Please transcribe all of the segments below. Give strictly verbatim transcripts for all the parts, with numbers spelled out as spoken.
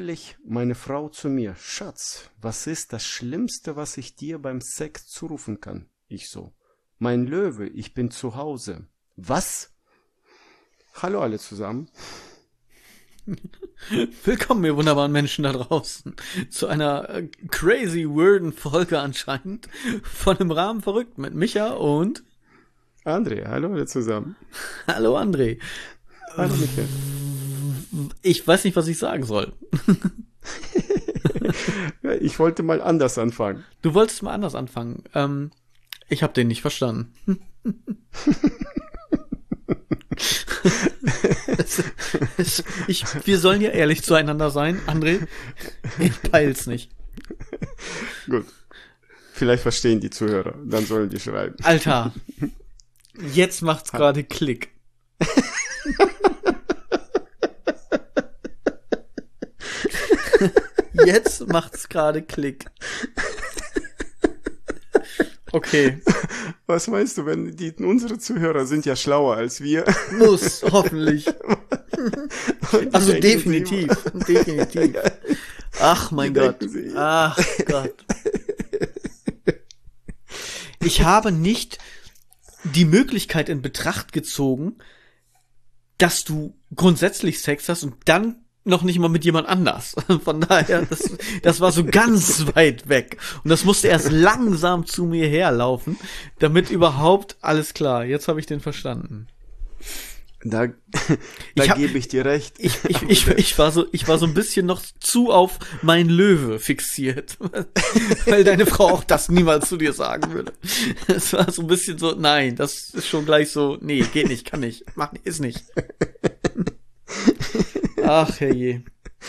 neulich meine Frau zu mir: Schatz, was ist das Schlimmste, was ich dir beim Sex zurufen kann? Ich so: Mein Löwe, ich bin zu Hause. Was? Hallo alle zusammen. Willkommen, ihr wunderbaren Menschen da draußen, zu einer äh, crazy weirden Folge anscheinend von Im Rahmen verrückt mit Micha und André. Hallo alle zusammen. Hallo André. Hallo Micha. Ich weiß nicht, was ich sagen soll. Ich wollte mal anders anfangen. Du wolltest mal anders anfangen. Ähm, ich habe den nicht verstanden. es, es, ich, wir sollen ja ehrlich zueinander sein, André. Ich peil's nicht. Gut. Vielleicht verstehen die Zuhörer, dann sollen die schreiben. Alter, jetzt macht's gerade Klick. Jetzt macht's gerade Klick. Okay. Was meinst du, wenn die unsere Zuhörer sind ja schlauer als wir? Muss, hoffentlich. Also definitiv, definitiv. Ach mein Gott. Ach Gott. Ich habe nicht die Möglichkeit in Betracht gezogen, dass du grundsätzlich Sex hast und dann noch nicht mal mit jemand anders. Von daher, das, das war so ganz weit weg. Und das musste erst langsam zu mir herlaufen, damit überhaupt alles klar. Jetzt habe ich den verstanden. Da, da hab, gebe ich dir recht. Ich, ich, ich, ich, war so, ich war so ein bisschen noch zu auf mein Löwe fixiert. Weil deine Frau auch das niemals zu dir sagen würde. Es war so ein bisschen so, nein, das ist schon gleich so, nee, geht nicht, kann nicht, mach ist nicht. Ach, herrje.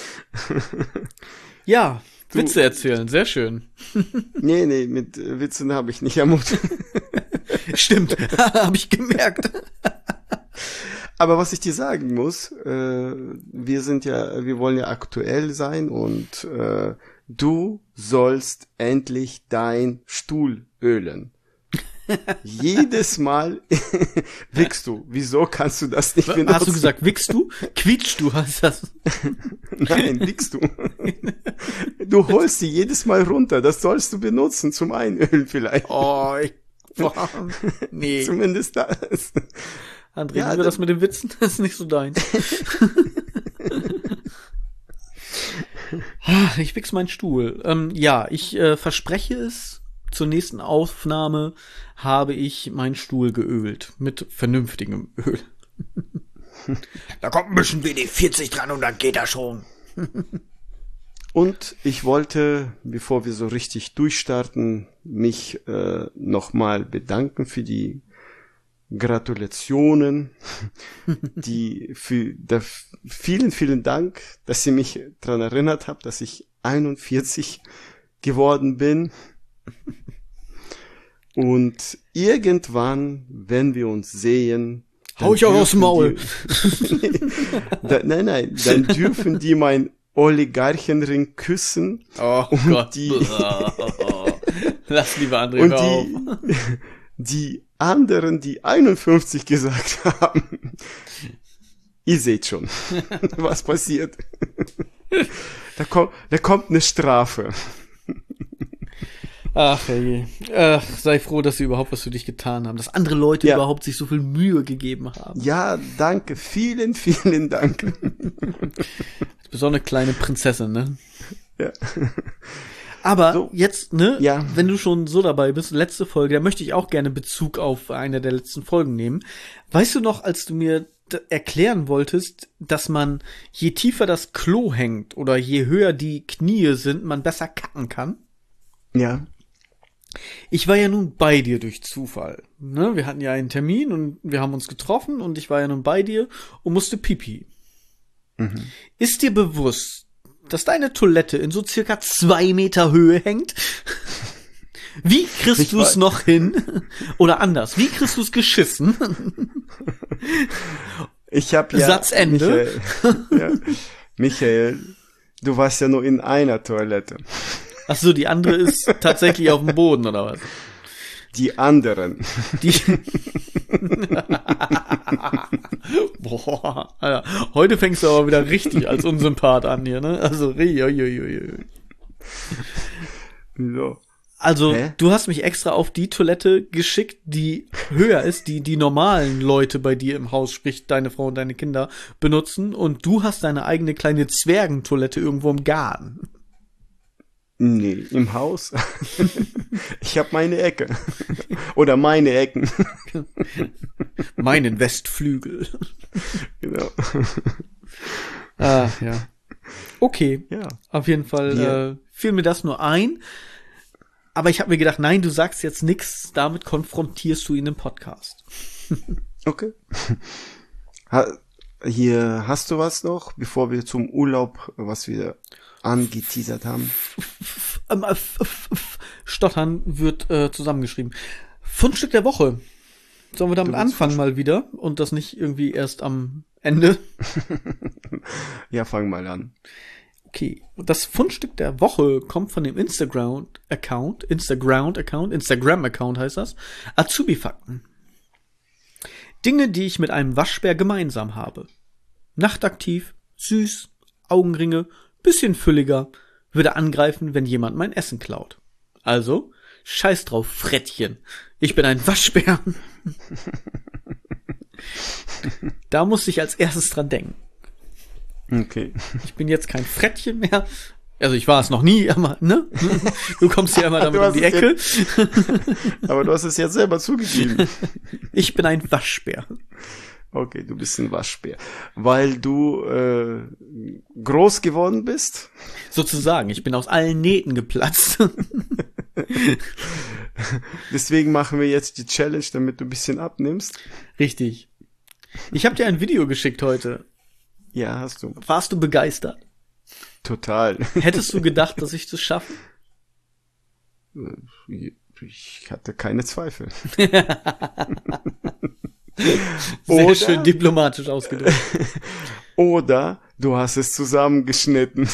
Ja, du, Witze erzählen, sehr schön. Nee, nee, mit Witzen habe ich nicht am Mut. Stimmt, habe ich gemerkt. Aber was ich dir sagen muss, äh, wir sind ja, wir wollen ja aktuell sein und äh, du sollst endlich dein Stuhl ölen. Jedes Mal wickst du. Wieso kannst du das nicht benutzen? Hast du gesagt, wickst du? Quietschst du, heißt das? Nein, wickst du. Du holst sie jedes Mal runter. Das sollst du benutzen zum Einölen vielleicht. Oh, ich, boah, nee. Zumindest das. André, ja, wir das mit den Witzen? Das ist nicht so dein. Ich wichs meinen Stuhl. Ähm, ja, ich äh, verspreche es. Zur nächsten Aufnahme habe ich meinen Stuhl geölt. Mit vernünftigem Öl. Da kommt ein bisschen W D vierzig dran und dann geht er schon. Und ich wollte, bevor wir so richtig durchstarten, mich äh, nochmal bedanken für die Gratulationen. die für da, vielen, vielen Dank, dass ihr mich daran erinnert habt, dass ich einundvierzig geworden bin. Und irgendwann, wenn wir uns sehen, hau ich auch aus dem Maul. Die, da, nein, nein, dann dürfen die mein Oligarchenring küssen. Oh und Gott. Die, Lass lieber André und auf. Die, die anderen, die einundfünfzig gesagt haben, ihr seht schon, was passiert. Da kommt, da kommt eine Strafe. Ach, hey. Ach, sei froh, dass sie überhaupt was für dich getan haben, dass andere Leute ja. überhaupt sich so viel Mühe gegeben haben. Ja, danke, vielen, vielen Dank. Du bist auch eine kleine Prinzessin, ne? Ja. Aber so. jetzt, ne, ja. wenn du schon so dabei bist, letzte Folge, da möchte ich auch gerne Bezug auf eine der letzten Folgen nehmen. Weißt du noch, als du mir d- erklären wolltest, dass man, je tiefer das Klo hängt oder je höher die Knie sind, man besser kacken kann? Ja. Ich war ja nun bei dir durch Zufall. Ne? Wir hatten ja einen Termin und wir haben uns getroffen und ich war ja nun bei dir und musste pipi. Mhm. Ist dir bewusst, dass deine Toilette in so circa zwei Meter Höhe hängt? Wie kriegst ich du es noch hin? Oder anders, wie kriegst du es geschissen? Ich hab ja... Satzende. Michael, ja, Michael, du warst ja nur in einer Toilette. Ach so, die andere ist tatsächlich auf dem Boden, oder was? Die anderen. Die Boah, Alter, heute fängst du aber wieder richtig als Unsympath an hier, ne? Also, riiuiuiui. So. Also, Hä? du hast mich extra auf die Toilette geschickt, die höher ist, die die normalen Leute bei dir im Haus, sprich deine Frau und deine Kinder, benutzen. Und du hast deine eigene kleine Zwergentoilette irgendwo im Garten. Nee, im Haus. Ich habe meine Ecke. Oder meine Ecken. Meinen Westflügel. Genau. Ah, ja. Okay. Ja. Auf jeden Fall Wir- äh, fiel mir das nur ein. Aber ich habe mir gedacht, nein, du sagst jetzt nix, damit konfrontierst du ihn im Podcast. Okay. Ha, hier hast du was noch, bevor wir zum Urlaub, was wir angeteasert haben? Ähm, äh, f- f- f- Stottern wird äh, zusammengeschrieben. Fundstück der Woche. Sollen wir damit Du willst anfangen mal wieder und das nicht irgendwie erst am Ende? Ja, fang mal an. Okay. Das Fundstück der Woche kommt von dem Instagram-Account, Instagram-Account, Instagram-Account heißt das, Azubi-Fakten. Dinge, die ich mit einem Waschbär gemeinsam habe. Nachtaktiv, süß, Augenringe, bisschen fülliger, würde angreifen, wenn jemand mein Essen klaut. Also, scheiß drauf, Frettchen. Ich bin ein Waschbär. Da musste ich als erstes dran denken. Okay. Ich bin jetzt kein Frettchen mehr. Also ich war es noch nie, aber, ne? Du kommst hier immer damit Du um die hast es Ecke. Aber du hast es jetzt selber zugegeben. Ich bin ein Waschbär. Okay, du bist ein Waschbär. Weil du äh, groß geworden bist? Sozusagen, ich bin aus allen Nähten geplatzt. Deswegen machen wir jetzt die Challenge, damit du ein bisschen abnimmst. Richtig. Ich habe dir ein Video geschickt heute. Ja, hast du. Warst du begeistert? Total. Hättest du gedacht, dass ich das schaffe? Ich hatte keine Zweifel. Sehr Oder- schön diplomatisch ausgedrückt. Oder du hast es zusammengeschnitten.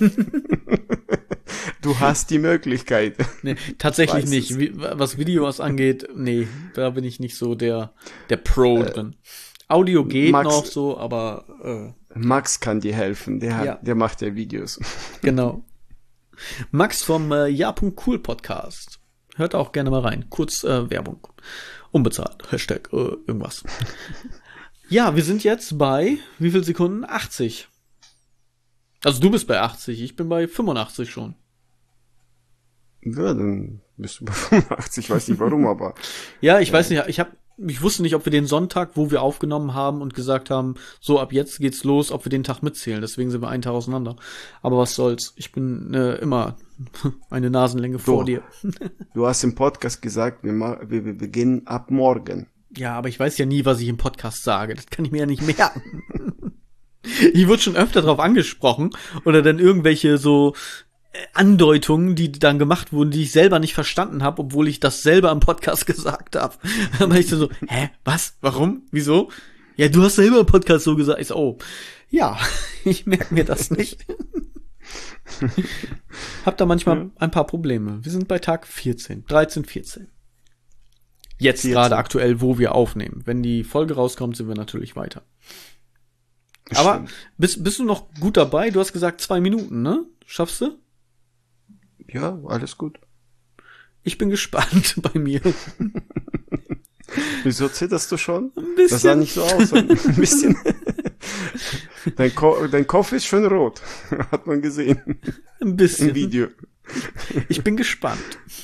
Du hast die Möglichkeit. Nee, tatsächlich Weiß nicht. es. Wie, was Videos angeht, nee, da bin ich nicht so der, der Pro drin. Audio geht Max- noch so, aber Max kann dir helfen. Der, hat, Ja. der macht ja Videos. äh, genau. Max vom äh, Ja.cool Podcast. Hört auch gerne mal rein. Kurz äh, Werbung. Unbezahlt. Hashtag äh, irgendwas. Ja, wir sind jetzt bei, wie viel Sekunden? achtzig. Also du bist bei achtzig, ich bin bei fünfundachtzig schon. Ja, dann bist du bei fünfundachtzig. Ich weiß nicht warum, aber Ja, ich weiß nicht, ich hab, ich wusste nicht, ob wir den Sonntag, wo wir aufgenommen haben und gesagt haben, so ab jetzt geht's los, ob wir den Tag mitzählen. Deswegen sind wir einen Tag auseinander. Aber was soll's? Ich bin äh, immer eine Nasenlänge vor So. dir. du hast im Podcast gesagt, wir, ma- wir, wir beginnen ab morgen. Ja, aber ich weiß ja nie, was ich im Podcast sage. Das kann ich mir ja nicht merken. Ich wurde schon öfter drauf angesprochen oder dann irgendwelche so äh, Andeutungen, die dann gemacht wurden, die ich selber nicht verstanden habe, obwohl ich das selber im Podcast gesagt habe. Dann war ich so, hä, was, warum, wieso? Ja, du hast selber im Podcast so gesagt. Ich so, oh, ja, ich merke mir das nicht. Hab da manchmal Ja. ein paar Probleme. Wir sind bei Tag vierzehn, dreizehn, vierzehn. Jetzt vierzehn. gerade aktuell, wo wir aufnehmen. Wenn die Folge rauskommt, sind wir natürlich weiter. Aber Stimmt. bist, bist du noch gut dabei? Du hast gesagt zwei Minuten, ne? Schaffst du? Ja, alles gut. Ich bin gespannt bei mir. Wieso zitterst du schon? Ein bisschen. Das sah nicht so aus. Ein bisschen. Dein, Ko dein Kopf ist schon rot. Hat man gesehen. Ein bisschen. Im Video. Ich bin gespannt.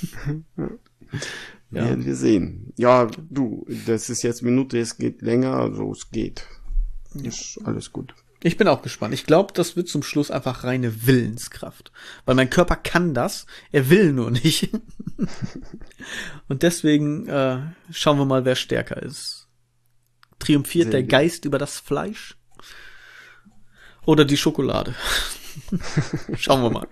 Ja. Werden wir sehen. Ja, du, das ist jetzt Minute, es geht länger, also es geht. Ist alles gut. Ich bin auch gespannt. Ich glaube, das wird zum Schluss einfach reine Willenskraft. Weil mein Körper kann das, er will nur nicht. Und deswegen äh, schauen wir mal, wer stärker ist. Triumphiert Sehr der gut. Geist über das Fleisch? Oder die Schokolade? Schauen wir mal.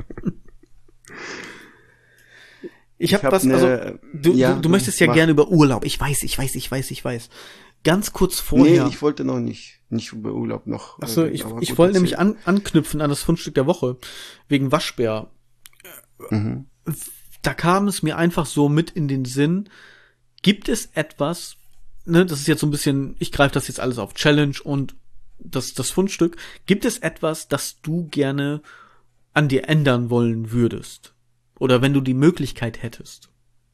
Ich habe hab was, ne- also du, ja, du, du möchtest ja mach. gerne über Urlaub. Ich weiß, ich weiß, ich weiß, ich weiß. Ganz kurz Nee, vorher. ich wollte noch nicht, nicht über Urlaub noch. Achso, äh, ich, aber ich gut, wollte erzähl. nämlich an, anknüpfen an das Fundstück der Woche. Wegen Waschbär. Mhm. Da kam es mir einfach so mit in den Sinn. Gibt es etwas, ne, das ist jetzt so ein bisschen, ich greife das jetzt alles auf Challenge und das, das Fundstück. Gibt es etwas, das du gerne an dir ändern wollen würdest? Oder wenn du die Möglichkeit hättest?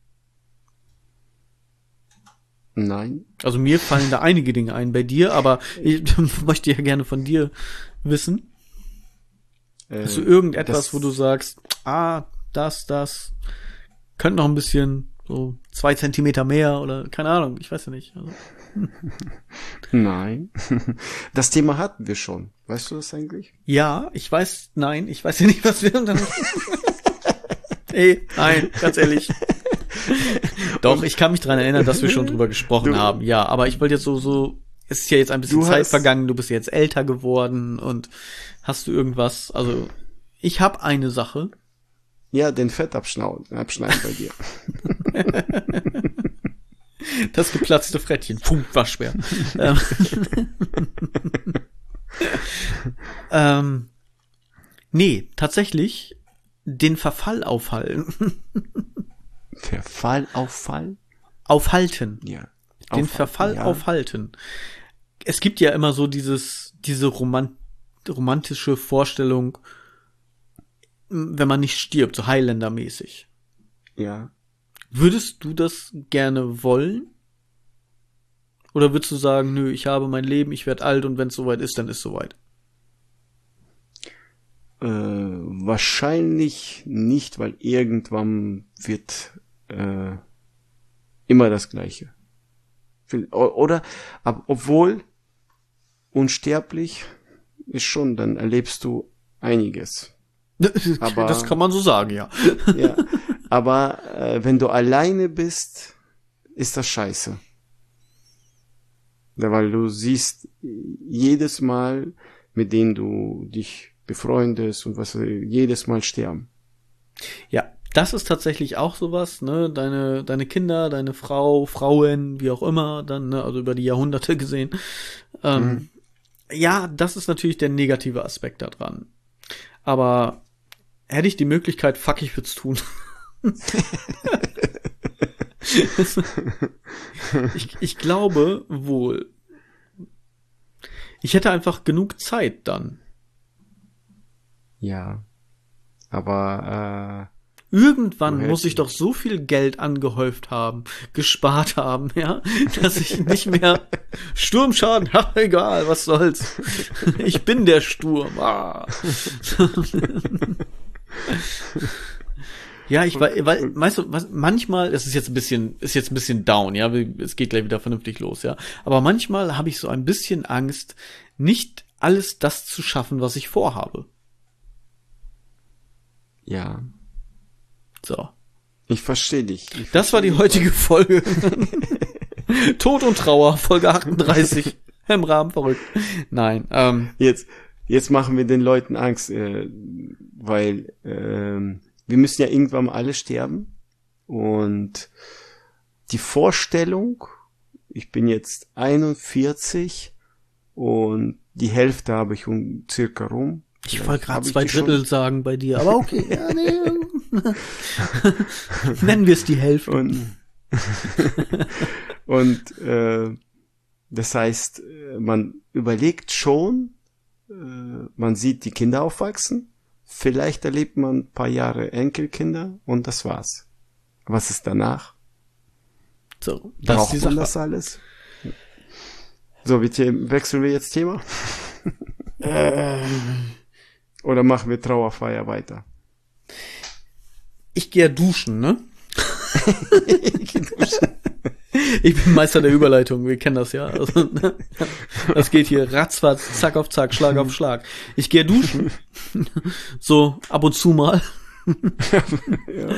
Nein. Also mir fallen da einige Dinge ein bei dir, aber ich möchte ja gerne von dir wissen. Äh, Hast du irgendetwas, wo du sagst, ah, das, das, könnte noch ein bisschen so zwei Zentimeter mehr oder keine Ahnung, ich weiß ja nicht. Also. Nein. Das Thema hatten wir schon. Weißt du das eigentlich? Ja, ich weiß, nein, ich weiß ja nicht, was wir dann. Ey, nein, ganz ehrlich. Doch, ich kann mich dran erinnern, dass wir schon drüber gesprochen du, haben. Ja, aber ich wollte jetzt so, so, es ist ja jetzt ein bisschen Zeit hast, vergangen, du bist jetzt älter geworden und hast du irgendwas, also ich habe eine Sache. Ja, den Fett abschneiden, abschneiden bei dir. Das geplatzte Frettchen. Puh, war schwer. ähm, nee, tatsächlich den Verfall aufhalten. Verfall auffallen? Aufhalten. Ja. Den Aufhalten, Verfall ja. aufhalten. Es gibt ja immer so dieses, diese romant- romantische Vorstellung, wenn man nicht stirbt, so Highlander-mäßig. Ja. Würdest du das gerne wollen? Oder würdest du sagen, nö, ich habe mein Leben, ich werde alt und wenn es soweit ist, dann ist soweit? Äh, wahrscheinlich nicht, weil irgendwann wird äh, immer das Gleiche. Oder, ab, obwohl unsterblich ist schon, dann erlebst du einiges. Aber, das kann man so sagen, ja. Ja, aber äh, wenn du alleine bist, ist das scheiße. Ja, weil du siehst jedes Mal, mit dem du dich befreundest und was jedes Mal sterben. Ja, das ist tatsächlich auch sowas, ne? Deine deine Kinder, deine Frau, Frauen, wie auch immer, dann, ne? Also über die Jahrhunderte gesehen. Ähm, mhm. Ja, das ist natürlich der negative Aspekt da dran. Aber hätte ich die Möglichkeit, fuck, ich würd's tun. ich, ich glaube wohl. Ich hätte einfach genug Zeit dann. Ja. Aber äh, irgendwann muss ich doch so viel Geld angehäuft haben, gespart haben, ja, dass ich nicht mehr Sturmschaden, ja, egal, was soll's. Ich bin der Sturm. Ah. Ja, ich weil, weil weißt du, was, manchmal, das ist jetzt ein bisschen, ist jetzt ein bisschen down, ja, es geht gleich wieder vernünftig los, ja. Aber manchmal habe ich so ein bisschen Angst, nicht alles das zu schaffen, was ich vorhabe. Ja. So. Ich verstehe dich. Ich das war die heutige Folge. Tod und Trauer, Folge achtunddreißig. Im Rahmen verrückt. Nein. Ähm. Jetzt, jetzt machen wir den Leuten Angst, äh, weil ähm, wir müssen ja irgendwann mal alle sterben. Und die Vorstellung, ich bin jetzt einundvierzig und die Hälfte habe ich um circa rum. Ich wollte gerade zwei Drittel schon sagen bei dir, aber okay. Ja, nee. Nennen wir es die Hälfte. Und, und äh, das heißt, man überlegt schon, äh, man sieht die Kinder aufwachsen, vielleicht erlebt man ein paar Jahre Enkelkinder und das war's. Was ist danach? So, das braucht ist die man Sache. Das alles? So, bitte wechseln wir jetzt Thema? ähm. Oder machen wir Trauerfeier weiter? Ich gehe duschen, ne? Ich geh duschen. Ich bin Meister der Überleitung, wir kennen das ja. Also, das geht hier ratzfatz, zack auf zack, Schlag auf Schlag. Ich gehe duschen. So ab und zu mal. Ja.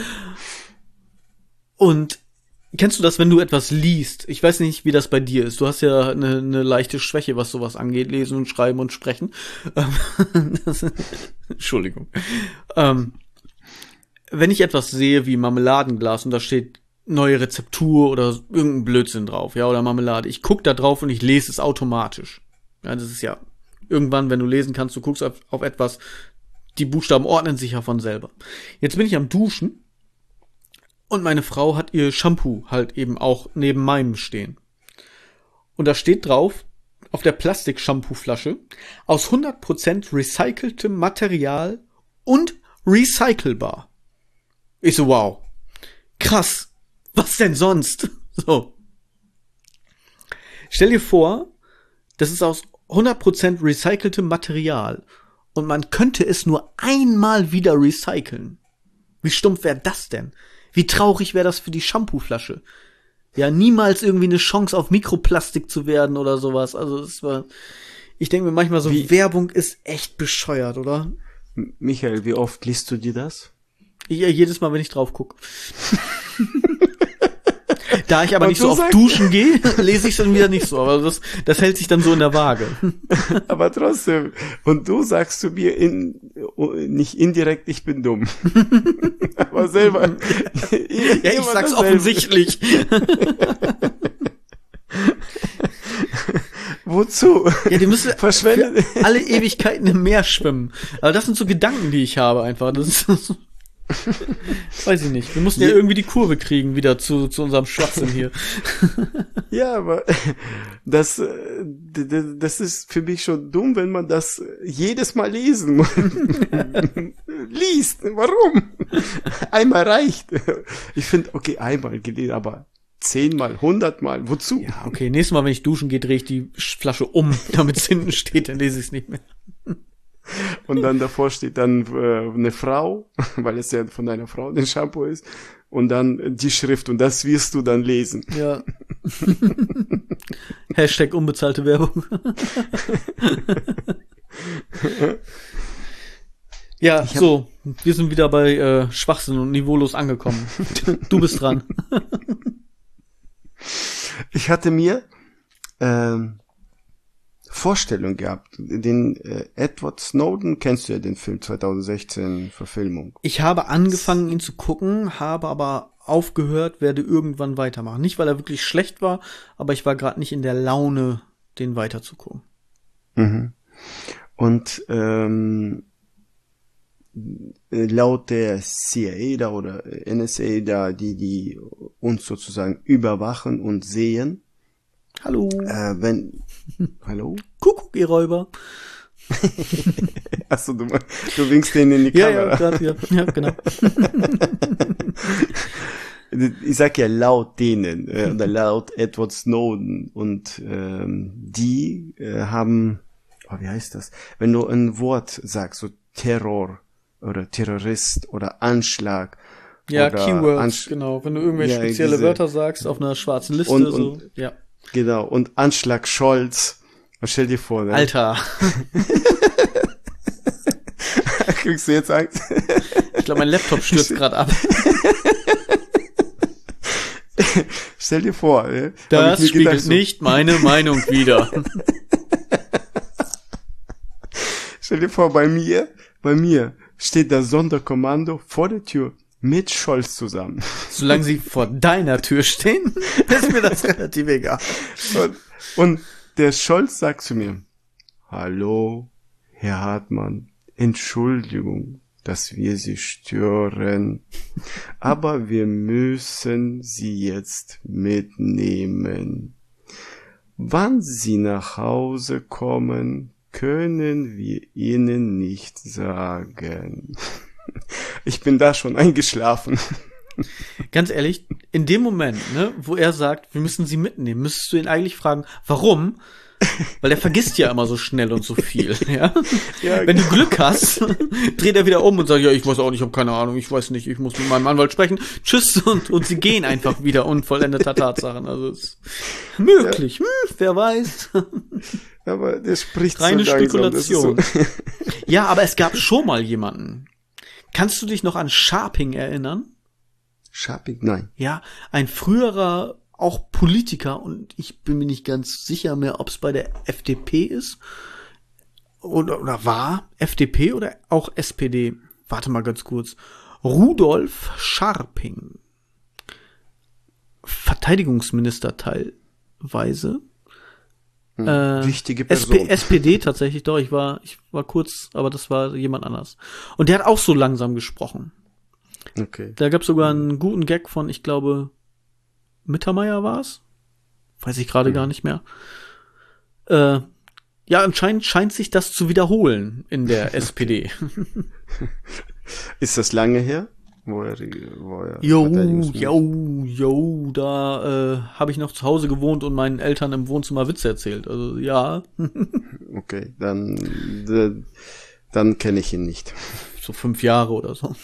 Und kennst du das, wenn du etwas liest? Ich weiß nicht, wie das bei dir ist. Du hast ja eine, eine leichte Schwäche, was sowas angeht. Lesen und schreiben und sprechen. Das, Entschuldigung. Ähm, wenn ich etwas sehe wie Marmeladenglas und da steht neue Rezeptur oder irgendein Blödsinn drauf, ja, oder Marmelade. Ich guck da drauf und ich lese es automatisch. Ja, das ist ja irgendwann, wenn du lesen kannst, du guckst auf, auf etwas, die Buchstaben ordnen sich ja von selber. Jetzt bin ich am Duschen. Und meine Frau hat ihr Shampoo halt eben auch neben meinem stehen. Und da steht drauf, auf der Plastik-Shampoo-Flasche, aus hundert Prozent recyceltem Material und recycelbar. Ich so, wow. Krass. Was denn sonst? So. Stell dir vor, das ist aus hundert Prozent recyceltem Material und man könnte es nur einmal wieder recyceln. Wie stumpf wäre das denn? Wie traurig wäre das für die Shampooflasche? Ja, niemals irgendwie eine Chance auf Mikroplastik zu werden oder sowas. Also es war, ich denke mir manchmal so, wie, Werbung ist echt bescheuert, oder? Michael, wie oft liest du dir das? Ja, jedes Mal, wenn ich drauf gucke. Da ich aber Und nicht so oft duschen gehe, lese ich es dann wieder nicht so. Aber das, das hält sich dann so in der Waage. Aber trotzdem. Und du sagst zu mir in, nicht indirekt, ich bin dumm. Aber selber. Ja, ich sag's offensichtlich. Wozu? Ja, die müssen verschwendet alle Ewigkeiten im Meer schwimmen. Aber das sind so Gedanken, die ich habe einfach. Das ist so. Weiß ich nicht. Wir mussten ja irgendwie die Kurve kriegen wieder zu, zu unserem Schwachsinn hier. Ja, aber das, das ist für mich schon dumm, wenn man das jedes Mal lesen muss. Liest. Warum? Einmal reicht. Ich finde, okay, einmal gelesen, aber zehnmal, hundertmal. Wozu? Ja, okay. Nächstes Mal, wenn ich duschen gehe, drehe ich die Flasche um, damit es hinten steht, dann lese ich es nicht mehr. Und dann davor steht dann äh, eine Frau, weil es ja von einer Frau ein Shampoo ist, und dann die Schrift, und das wirst du dann lesen. Ja. Hashtag unbezahlte Werbung. Ja, so, wir sind wieder bei äh, Schwachsinn und niveaulos angekommen. Du bist dran. Ich hatte mir ähm, Vorstellung gehabt. Den äh, Edward Snowden, kennst du ja den Film zwanzig sechzehn Verfilmung. Ich habe angefangen, ihn zu gucken, habe aber aufgehört, werde irgendwann weitermachen. Nicht, weil er wirklich schlecht war, aber ich war gerade nicht in der Laune, den weiterzugucken. Mhm. Und ähm, laut der C I A da oder N S A da, die die uns sozusagen überwachen und sehen. Hallo. Äh, wenn Hallo? Kuckuck, ihr Räuber. Achso, du, du winkst denen in die ja, Kamera. Ja, grad, ja, ja, genau. Ich sag ja laut denen, äh, oder laut Edward Snowden. Und ähm, die äh, haben, oh, wie heißt das? Wenn du ein Wort sagst, so Terror oder Terrorist oder Anschlag. Ja, oder Keywords, Ansch- genau. Wenn du irgendwelche ja, spezielle diese, Wörter sagst auf einer schwarzen Liste, und, so, und, ja. Genau, und Anschlag Scholz. Stell dir vor, ne? Alter. Kriegst du jetzt Angst? Ich glaube, mein Laptop stürzt gerade ab. Stell dir vor, ne? Das spiegelt gedacht, so, nicht meine Meinung wider. Stell dir vor, bei mir, bei mir steht das Sonderkommando vor der Tür mit Scholz zusammen. Solange sie vor deiner Tür stehen, ist mir das relativ egal. Und, und der Scholz sagt zu mir, hallo, Herr Hartmann, Entschuldigung, dass wir Sie stören, aber wir müssen Sie jetzt mitnehmen. Wann Sie nach Hause kommen, können wir Ihnen nicht sagen. Ich bin da schon eingeschlafen. Ganz ehrlich, in dem Moment, ne, wo er sagt, wir müssen sie mitnehmen, müsstest du ihn eigentlich fragen, warum? Weil der vergisst ja immer so schnell und so viel, ja? Ja, wenn du Glück hast, dreht er wieder um und sagt, ja, ich weiß auch nicht, ich habe keine Ahnung, ich weiß nicht, ich muss mit meinem Anwalt sprechen. Tschüss, und, und sie gehen einfach wieder unvollendeter Tatsachen. Also ist möglich, ja. hm, wer weiß. Aber der spricht Reine so langsam. Spekulation. Das ist so. Ja, aber es gab schon mal jemanden. Kannst du dich noch an Scharping erinnern? Scharping, nein. Ja, ein früherer, auch Politiker, und ich bin mir nicht ganz sicher mehr, ob es bei der F D P ist oder, oder war F D P oder auch S P D. Warte mal ganz kurz. Rudolf Scharping. Verteidigungsminister teilweise. Hm, äh, wichtige Person. S P, S P D tatsächlich, doch, ich war, ich war kurz, aber das war jemand anders. Und der hat auch so langsam gesprochen. Okay. Da gab es sogar einen guten Gag von, ich glaube, Mittermeier war es? Weiß ich gerade mhm. gar nicht mehr. Äh, ja, anscheinend scheint sich das zu wiederholen in der S P D. Ist das lange her? Wo er, wo er jo, jo, jo, da äh, habe ich noch zu Hause gewohnt und meinen Eltern im Wohnzimmer Witze erzählt. Also ja. Okay, dann äh, dann kenne ich ihn nicht. So fünf Jahre oder so.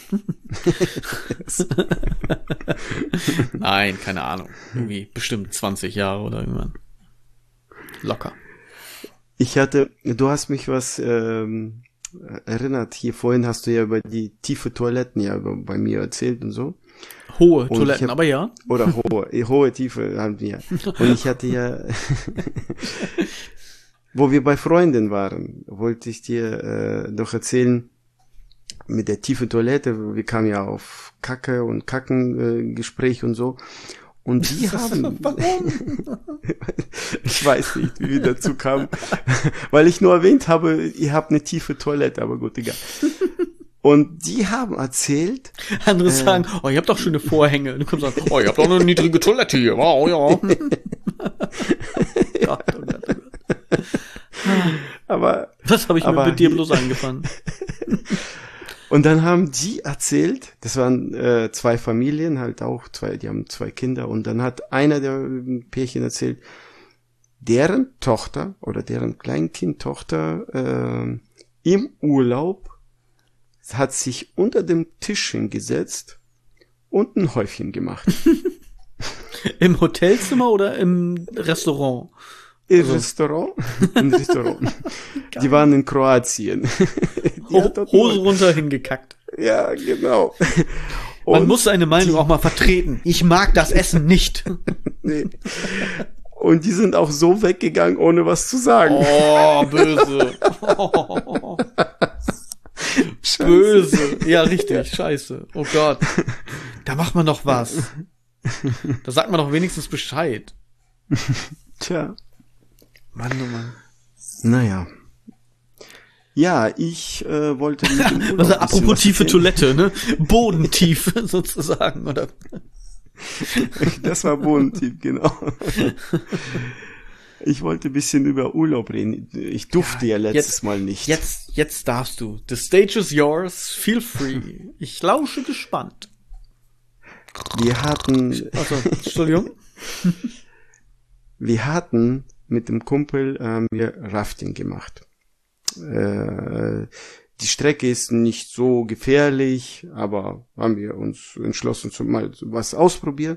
Nein, keine Ahnung. Irgendwie bestimmt zwanzig Jahre oder irgendwann. Locker. Ich hatte, du hast mich was ähm, erinnert. Hier vorhin hast du ja über die tiefe Toiletten ja bei mir erzählt und so. Hohe und Toiletten, hab, aber ja. Oder hohe, hohe, tiefe haben wir. Und ich hatte ja, wo wir bei Freunden waren, wollte ich dir äh, doch erzählen, mit der tiefen Toilette, wir kamen ja auf Kacke und Kacken äh, Gespräch und so. Und die haben, warum? Ich weiß nicht, wie wir dazu kamen, weil ich nur erwähnt habe, ihr habt eine tiefe Toilette, aber gut, egal. Und die haben erzählt, andere äh, sagen, oh, ihr habt doch schöne Vorhänge. Du kommst sagen, oh, ihr habt doch eine niedrige Toilette hier. Wow, ja. Gott, oh Gott, oh Gott. Aber was habe ich mir mit dir bloß angefangen? Und dann haben die erzählt, das waren äh, zwei Familien, halt auch zwei, die haben zwei Kinder, und dann hat einer der Pärchen erzählt, deren Tochter oder deren Kleinkind-Tochter äh, im Urlaub hat sich unter dem Tisch hingesetzt und ein Häufchen gemacht. Im Hotelzimmer oder im Restaurant? Im also. Restaurant? Im Restaurant. Die waren in Kroatien. Ho- Hose runter hingekackt. Ja, genau. Und man muss seine Meinung die, auch mal vertreten. Ich mag das Essen nicht. Nee. Und die sind auch so weggegangen, ohne was zu sagen. Oh, böse. Oh. Böse. Ja, richtig, scheiße. Oh Gott. Da macht man doch was. Da sagt man doch wenigstens Bescheid. Tja. Mann, oh Mann. Naja. Ja, ich äh, wollte... Also apropos tiefe Toilette, ne? Bodentief sozusagen, oder? Das war bodentief, genau. Ich wollte ein bisschen über Urlaub reden. Ich durfte ja, ja letztes jetzt, Mal nicht. Jetzt, jetzt darfst du. The stage is yours. Feel free. Ich lausche gespannt. Wir hatten... Also, Entschuldigung. Wir hatten mit dem Kumpel ähm, wir Rafting gemacht. Äh, die Strecke ist nicht so gefährlich, aber haben wir uns entschlossen, zu mal was ausprobieren.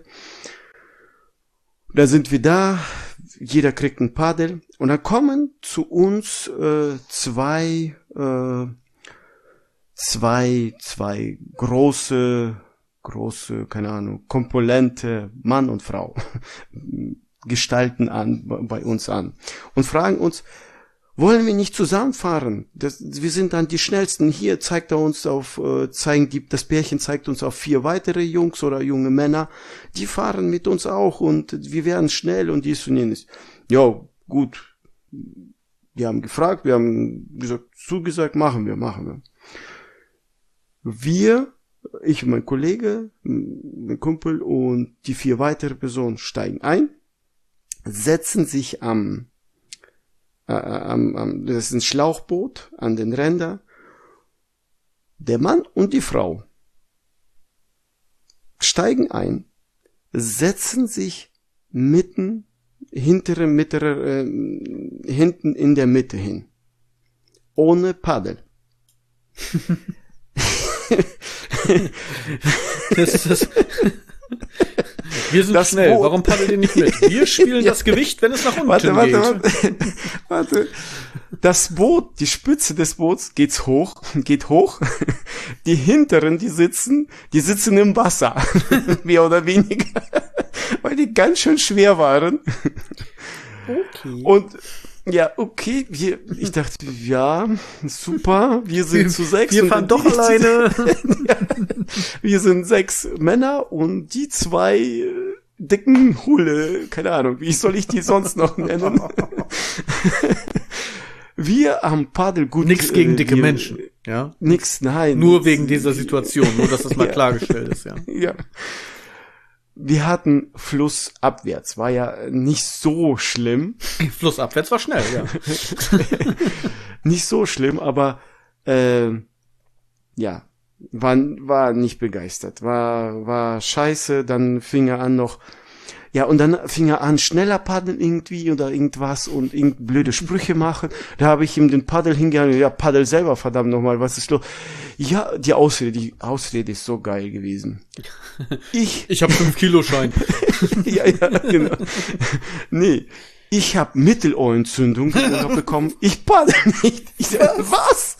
Da sind wir da, jeder kriegt ein Paddel, und dann kommen zu uns äh, zwei, äh, zwei, zwei große, große, keine Ahnung, Komponente, Mann und Frau, Gestalten an, bei uns an und fragen uns, wollen wir nicht zusammenfahren? Das, wir sind dann die Schnellsten. Hier zeigt er uns auf, äh, zeigen die, das Pärchen zeigt uns auf vier weitere Jungs oder junge Männer. Die fahren mit uns auch und wir werden schnell und dies und jenes. Ja, gut. Wir haben gefragt, wir haben gesagt, zugesagt, machen wir, machen wir. Wir, ich und mein Kollege, mein Kumpel und die vier weitere Personen steigen ein, setzen sich am Äh, am, am, das ist ein Schlauchboot an den Ränder. Der Mann und die Frau steigen ein, setzen sich mitten, hintere, mittlere, äh, hinten in der Mitte hin. Ohne Paddel. das, das Wir sind das schnell, Boot. Warum paddelt ihr nicht mit? Wir spielen ja. Das Gewicht, wenn es nach unten warte, warte, geht. Warte, warte. Das Boot, die Spitze des Boots geht's hoch, geht hoch. Die hinteren, die sitzen, die sitzen im Wasser. Mehr oder weniger. Weil die ganz schön schwer waren. Okay. Und ja, okay, wir, ich dachte, ja, super, wir sind wir, zu sechs. Wir fahren doch alleine. Ja, wir sind sechs Männer und die zwei äh, dicken Hulle, keine Ahnung, wie soll ich die sonst noch nennen? Wir am Paddel gut. Nix gegen äh, dicke wir, Menschen, ja? Nix, nein. Nur nix, wegen dieser Situation, nur dass das mal ja. klargestellt ist, ja. Ja. wir hatten flussabwärts, war ja nicht so schlimm. Flussabwärts war schnell, ja. Nicht so schlimm, aber äh, ja, war, war nicht begeistert. War, war scheiße, dann fing er an noch, ja, und dann fing er an, schneller paddeln irgendwie oder irgendwas und irgend blöde Sprüche machen. Da habe ich ihm den Paddel hingegangen, ja, paddel selber, verdammt nochmal, was ist los? Ja, die Ausrede, die Ausrede ist so geil gewesen. Ich, Ich habe fünf Kilo Schein. ja, ja, genau. Nee, ich habe Mittelohrentzündung bekommen, ich paddel nicht. Ich sag, was?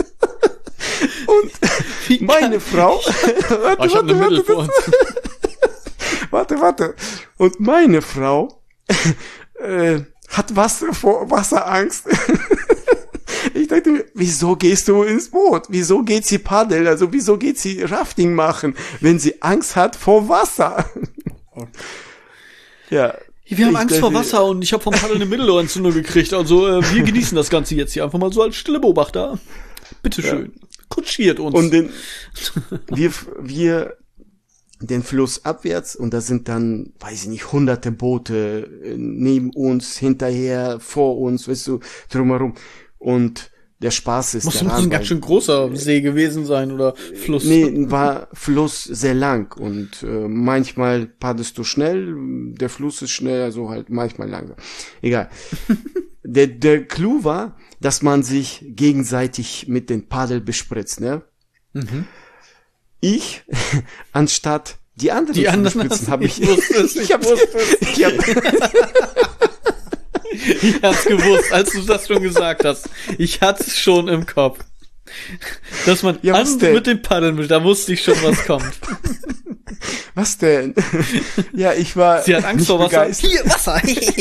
Und meine Frau, warte, Oh, ich habe eine warte, Mittelvorentzündung. warte, warte. Und meine Frau äh, hat Wasser vor Wasserangst. Ich dachte mir, wieso gehst du ins Boot? Wieso geht sie paddeln? Also wieso geht sie Rafting machen, wenn sie Angst hat vor Wasser? Ja. Wir haben ich Angst dachte, vor Wasser und ich habe vom Paddeln eine Mittelohrentzündung gekriegt. Also äh, wir genießen das Ganze jetzt hier einfach mal so als stille Beobachter. Bitteschön. Ja. Kutschiert uns. Und den, wir, wir den Fluss abwärts und da sind dann, weiß ich nicht, hunderte Boote neben uns, hinterher, vor uns, weißt du, drumherum. Und der Spaß ist muss, daran, muss ein ganz schön großer See gewesen sein oder Fluss. Nee, war Fluss sehr lang und äh, manchmal paddelst du schnell, der Fluss ist schnell, also halt manchmal langsam. Egal. der, der Clou war, dass man sich gegenseitig mit den Paddel bespritzt, ne? Mhm. Ich, anstatt die anderen die zu anderen bespritzen, habe ich, ich wusste es, ich, ich, hab, wusste es. ich hab, Ich hab's gewusst, als du das schon gesagt hast. Ich hat's schon im Kopf. Dass man Ja, was andere denn? mit den Paddeln mischt, da wusste ich schon, was kommt. was denn? Ja, ich war Sie hat Angst nicht vor Wasser. begeistert, Hier, Wasser.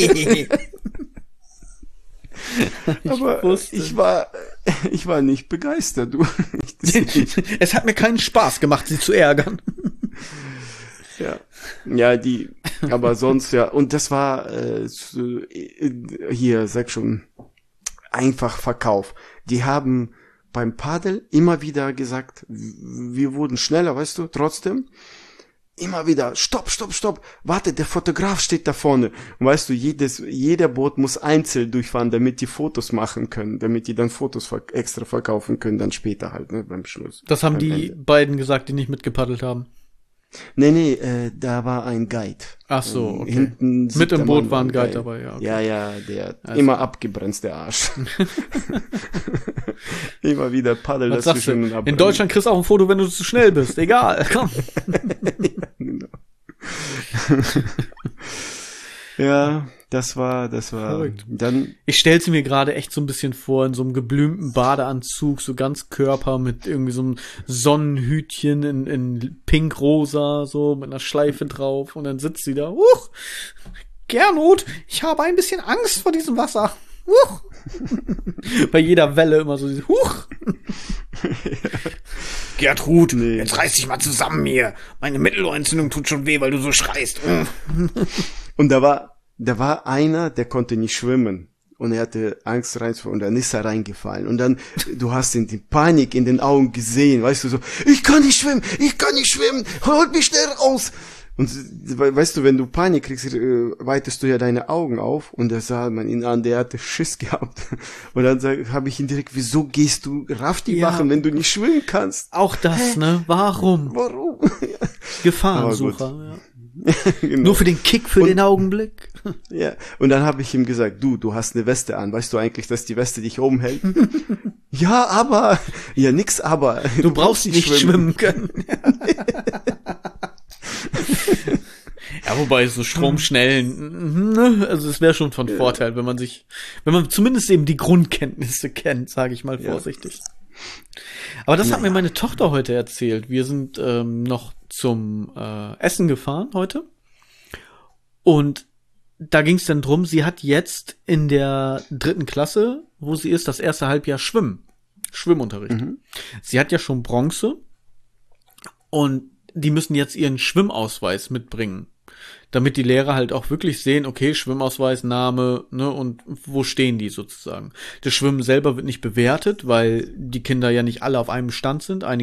Ich aber wusste. ich war, ich war nicht begeistert, du. Es hat mir keinen Spaß gemacht, sie zu ärgern. Ja, ja, die, aber sonst ja, und das war äh, so, äh, hier, sag schon, einfach Verkauf. Die haben beim Paddel immer wieder gesagt, wir wurden schneller, weißt du, trotzdem. Immer wieder, stopp, stopp, stopp, warte, der Fotograf steht da vorne. Und weißt du, jedes, jeder Boot muss einzeln durchfahren, damit die Fotos machen können, damit die dann Fotos ver- extra verkaufen können, dann später halt, ne, beim Schluss. Das haben beim die Ende. beiden gesagt, die nicht mitgepaddelt haben. Nee, nee, äh, da war ein Guide. Ach so, Ähm, okay. Hinten sieht Mit im der Boot Mann war ein ein Guide dabei, ja. Okay. Ja, ja, der Also- immer abgebrannt, der Arsch. Immer wieder Paddel Was sagst du? dazwischen und In abbrennen. Deutschland kriegst du auch ein Foto, wenn du zu schnell bist. Egal, komm. Genau. Ja, das war, das war, Verrückt. dann, Ich stell's mir gerade echt so ein bisschen vor, in so einem geblümten Badeanzug, so ganz Körper mit irgendwie so einem Sonnenhütchen in, in pink-rosa, so mit einer Schleife drauf und dann sitzt sie da. Huch, Gernot, ich habe ein bisschen Angst vor diesem Wasser. Huch. Bei jeder Welle immer so, dieses Huch. Gertrud, Nee. jetzt reiß dich mal zusammen hier. Meine Mittelohrentzündung tut schon weh, weil du so schreist. und da war, da war einer, der konnte nicht schwimmen. Und er hatte Angst reinzufallen und dann ist er reingefallen. Und dann, du hast ihn die Panik in den Augen gesehen, weißt du, so, ich kann nicht schwimmen, ich kann nicht schwimmen, holt mich schnell raus. Und we- weißt du, wenn du Panik kriegst, äh, weitest du ja deine Augen auf und da sah man ihn an, der hatte Schiss gehabt. Und dann habe ich ihn direkt, wieso gehst du Rafting Ja. machen, wenn du nicht schwimmen kannst? Auch das, ne? Warum? Warum? Gefahrensucher, ja. Genau. Nur für den Kick, für Und- den Augenblick. Ja, und dann habe ich ihm gesagt, du, du hast eine Weste an. Weißt du eigentlich, dass die Weste dich oben hält? Ja, aber, ja, nix aber. Du brauchst nicht schwimmen können. Ja, wobei so stromschnellen, ne, also es wäre schon von Vorteil, wenn man sich, wenn man zumindest eben die Grundkenntnisse kennt, sage ich mal Ja. vorsichtig. Aber das hat Naja. mir meine Tochter heute erzählt. Wir sind ähm, noch zum äh, Essen gefahren heute und da ging es dann drum, sie hat jetzt in der dritten Klasse, wo sie ist, das erste Halbjahr Schwimmen, Schwimmunterricht. Mhm. Sie hat ja schon Bronze und die müssen jetzt ihren Schwimmausweis mitbringen, damit die Lehrer halt auch wirklich sehen, okay, Schwimmausweis, Name, ne, und wo stehen die sozusagen. Das Schwimmen selber wird nicht bewertet, weil die Kinder ja nicht alle auf einem Stand sind. Einige können, einige nicht, einige haben Seepferdchen, einige Bronze oder mehr, je nachdem. Und dann müssen die halt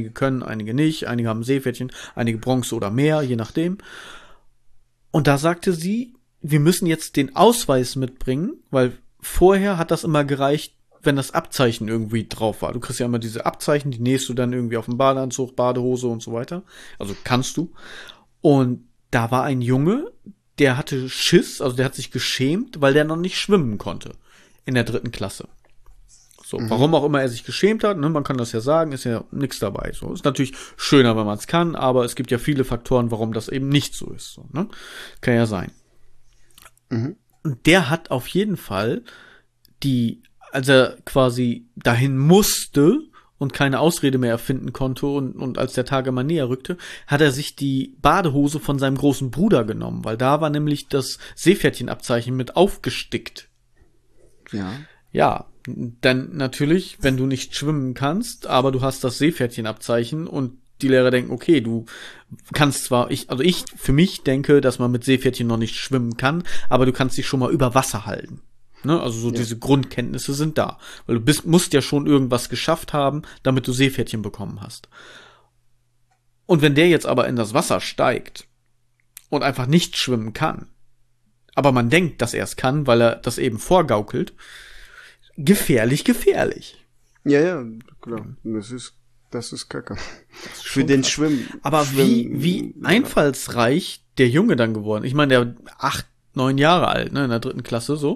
Und da sagte sie, wir müssen jetzt den Ausweis mitbringen, weil vorher hat das immer gereicht, wenn das Abzeichen irgendwie drauf war. Du kriegst ja immer diese Abzeichen, die nähst du dann irgendwie auf den Badeanzug, Badehose und so weiter. Also kannst du. Und da war ein Junge, der hatte Schiss, also der hat sich geschämt, weil der noch nicht schwimmen konnte in der dritten Klasse. So, mhm. Warum auch immer er sich geschämt hat, ne, man kann das ja sagen, ist ja nichts dabei. So, ist natürlich schöner, wenn man es kann, aber es gibt ja viele Faktoren, warum das eben nicht so ist. So, ne? Kann ja sein. Mhm. Und der hat auf jeden Fall die, als er quasi dahin musste und keine Ausrede mehr erfinden konnte und, und als der Tag immer näher rückte, hat er sich die Badehose von seinem großen Bruder genommen, weil da war nämlich das Seepferdchenabzeichen mit aufgestickt. Ja. Ja, dann natürlich, wenn du nicht schwimmen kannst, aber du hast das Seepferdchenabzeichen und die Lehrer denken, okay, du kannst zwar, ich, also ich für mich denke, dass man mit Seepferdchen noch nicht schwimmen kann, aber du kannst dich schon mal über Wasser halten. Ne, also so ja. Diese Grundkenntnisse sind da. Weil du bist, musst ja schon irgendwas geschafft haben, damit du Seepferdchen bekommen hast. Und wenn der jetzt aber in das Wasser steigt und einfach nicht schwimmen kann, aber man denkt, dass er es kann, weil er das eben vorgaukelt, gefährlich, gefährlich. Ja, ja, klar. Das ist, das ist Kacke. Das ist für den Schwimmen. Aber Schwimmen, wie, wie ja. einfallsreich der Junge dann geworden. Ich meine, der acht, neun Jahre alt, ne, in der dritten Klasse, so.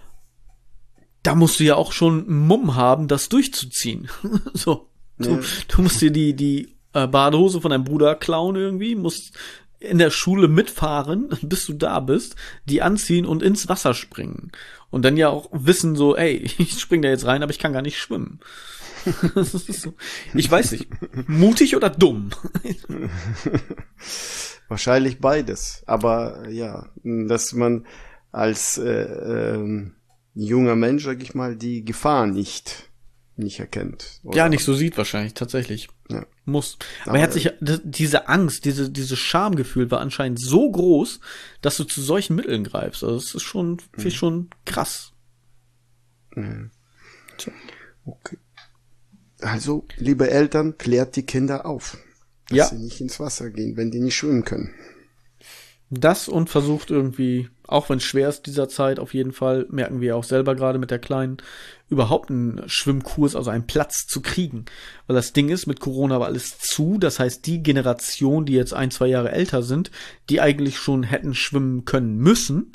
Da musst du ja auch schon Mumm haben, das durchzuziehen. So, du, ja. du musst dir die die äh, Badehose von deinem Bruder klauen irgendwie, musst in der Schule mitfahren, bis du da bist, die anziehen und ins Wasser springen. Und dann ja auch wissen so, ey, ich spring da jetzt rein, aber ich kann gar nicht schwimmen. Das ist so. Ich weiß nicht, mutig oder dumm? Wahrscheinlich beides. Aber ja, dass man als äh, ähm, junger Mensch, sag ich mal, die Gefahr nicht nicht erkennt. Oder? Ja, nicht so sieht wahrscheinlich, tatsächlich. Ja. Muss. Aber, Aber er hat sich, diese Angst, diese, dieses Schamgefühl war anscheinend so groß, dass du zu solchen Mitteln greifst. Also das ist schon, finde ich schon krass. Mhm. Okay. Also, liebe Eltern, klärt die Kinder auf, dass ja. sie nicht ins Wasser gehen, wenn die nicht schwimmen können. Das und versucht irgendwie, auch wenn es schwer ist dieser Zeit, auf jeden Fall, merken wir auch selber gerade mit der Kleinen, überhaupt einen Schwimmkurs, also einen Platz zu kriegen. Weil das Ding ist, mit Corona war alles zu, das heißt, die Generation, die jetzt ein, zwei Jahre älter sind, die eigentlich schon hätten schwimmen können müssen,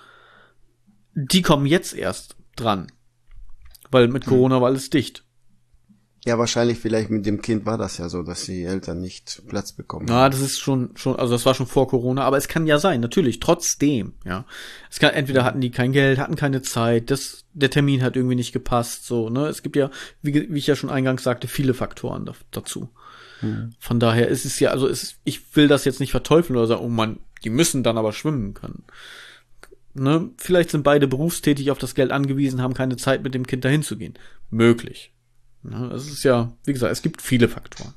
die kommen jetzt erst dran. Weil mit Corona war alles dicht. Ja, wahrscheinlich vielleicht mit dem Kind war das ja so, dass die Eltern nicht Platz bekommen. Ja, das ist schon, schon, also das war schon vor Corona, aber es kann ja sein, natürlich, trotzdem, ja. Es kann, entweder hatten die kein Geld, hatten keine Zeit, das, der Termin hat irgendwie nicht gepasst, so, ne. Es gibt ja, wie, wie ich ja schon eingangs sagte, viele Faktoren da, dazu. Hm. Von daher ist es ja, also es, ich will das jetzt nicht verteufeln oder sagen, oh man, die müssen dann aber schwimmen können. Ne, vielleicht sind beide berufstätig, auf das Geld angewiesen, haben keine Zeit, mit dem Kind dahin zu gehen. Möglich. Ne, es ist ja, wie gesagt, es gibt viele Faktoren.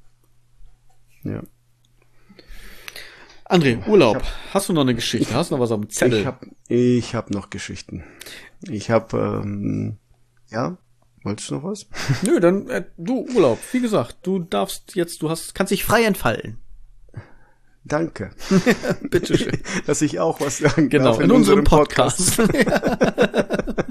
Ja. André, Urlaub. Hab, Hast du noch eine Geschichte? Hast du noch was auf dem Zettel? Ich habe ich hab noch Geschichten. Ich habe, ähm, ja, wolltest du noch was? Nö, dann, äh, du, Urlaub. Wie gesagt, du darfst jetzt, du hast, kannst dich frei entfalten. Danke. Bitteschön. Dass ich auch was sagen genau, darf in, in unserem, unserem Podcast. Podcast.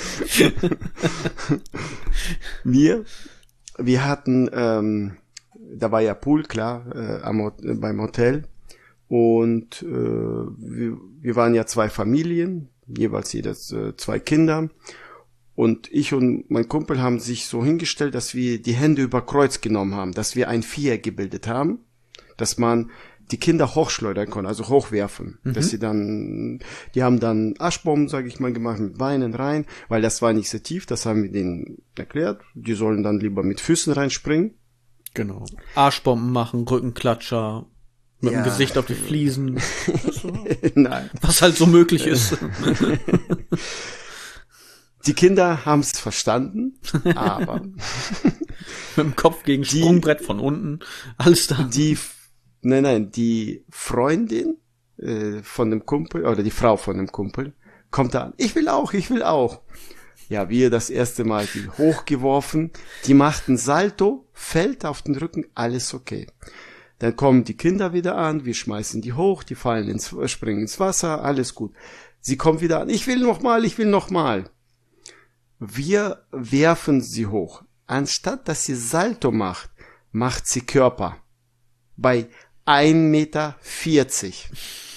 wir, wir hatten, ähm, da war ja Pool, klar, äh, am, äh, beim Hotel. Und äh, wir, wir waren ja zwei Familien, jeweils jedes äh, zwei Kinder. Und ich und mein Kumpel haben sich so hingestellt, dass wir die Hände über Kreuz genommen haben, dass wir ein Viereck gebildet haben, dass man die Kinder hochschleudern konnte, also hochwerfen. Mhm. Dass sie dann, die haben dann Aschbomben, sage ich mal, gemacht, mit Beinen rein, weil das war nicht so tief, das haben wir denen erklärt. Die sollen dann lieber mit Füßen reinspringen. Genau. Arschbomben machen, Rückenklatscher, mit ja. dem Gesicht auf die Fliesen. Nein. Was halt so möglich ist. Die Kinder haben es verstanden, aber mit dem Kopf gegen die, Sprungbrett von unten, alles da. Die, nein, nein, die Freundin äh, von dem Kumpel oder die Frau von dem Kumpel kommt da an. Ich will auch, ich will auch. Ja, wir das erste Mal die hochgeworfen, die machten Salto, fällt auf den Rücken, alles okay. Dann kommen die Kinder wieder an, wir schmeißen die hoch, die fallen ins, springen ins Wasser, alles gut. Sie kommt wieder an, ich will noch mal, ich will noch mal. Wir werfen sie hoch. Anstatt dass sie Salto macht, macht sie Körper. Bei ein Meter vierzig.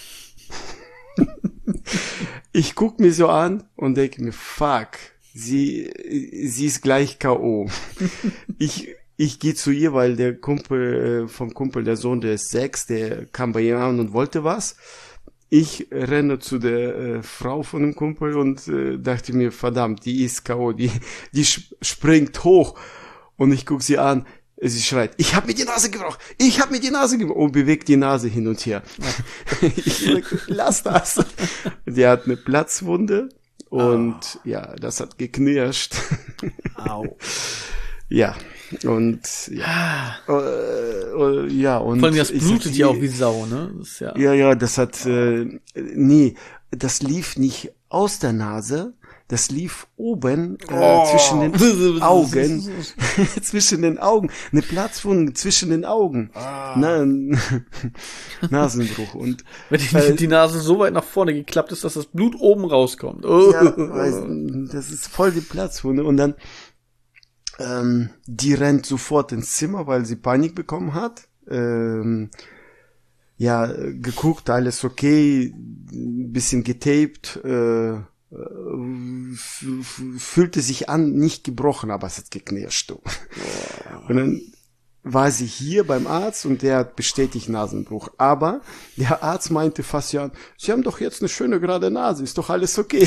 Ich guck mir so an und denke mir, fuck, sie, sie ist gleich K O. Ich, ich gehe zu ihr, weil der Kumpel, vom Kumpel, der Sohn, der ist sechs, der kam bei ihr an und wollte was. Ich renne zu der äh, Frau von dem Kumpel und äh, dachte mir, verdammt, die ist K O, die, die sp- springt hoch. Und ich guck sie an, sie schreit, ich hab mir die Nase gebrochen, ich hab mir die Nase gebrochen und bewegt die Nase hin und her. Ich sag, lass das. Die hat eine Platzwunde und oh. ja, das hat geknirscht. Au. Ja, und ja, äh, äh, ja und vor allem das blutet sag, ja auch wie Sau, ne? Das ist ja, ja, ja, das hat, äh, nee, das lief nicht aus der Nase, das lief oben äh, oh. zwischen den Augen, zwischen den Augen, eine Platzwunde zwischen den Augen, ah. Na, Nasenbruch und wenn die, äh, die Nase so weit nach vorne geklappt ist, dass das Blut oben rauskommt. Oh. Ja, weiß, das ist voll die Platzwunde und dann ähm, die rennt sofort ins Zimmer, weil sie Panik bekommen hat. Ähm, ja, geguckt, alles okay, bisschen getaped, äh, f- f- fühlte sich an, nicht gebrochen, aber es hat geknirscht. Oh. Und dann war sie hier beim Arzt und der hat bestätigt Nasenbruch. Aber der Arzt meinte fast ja, Sie haben doch jetzt eine schöne gerade Nase, ist doch alles okay.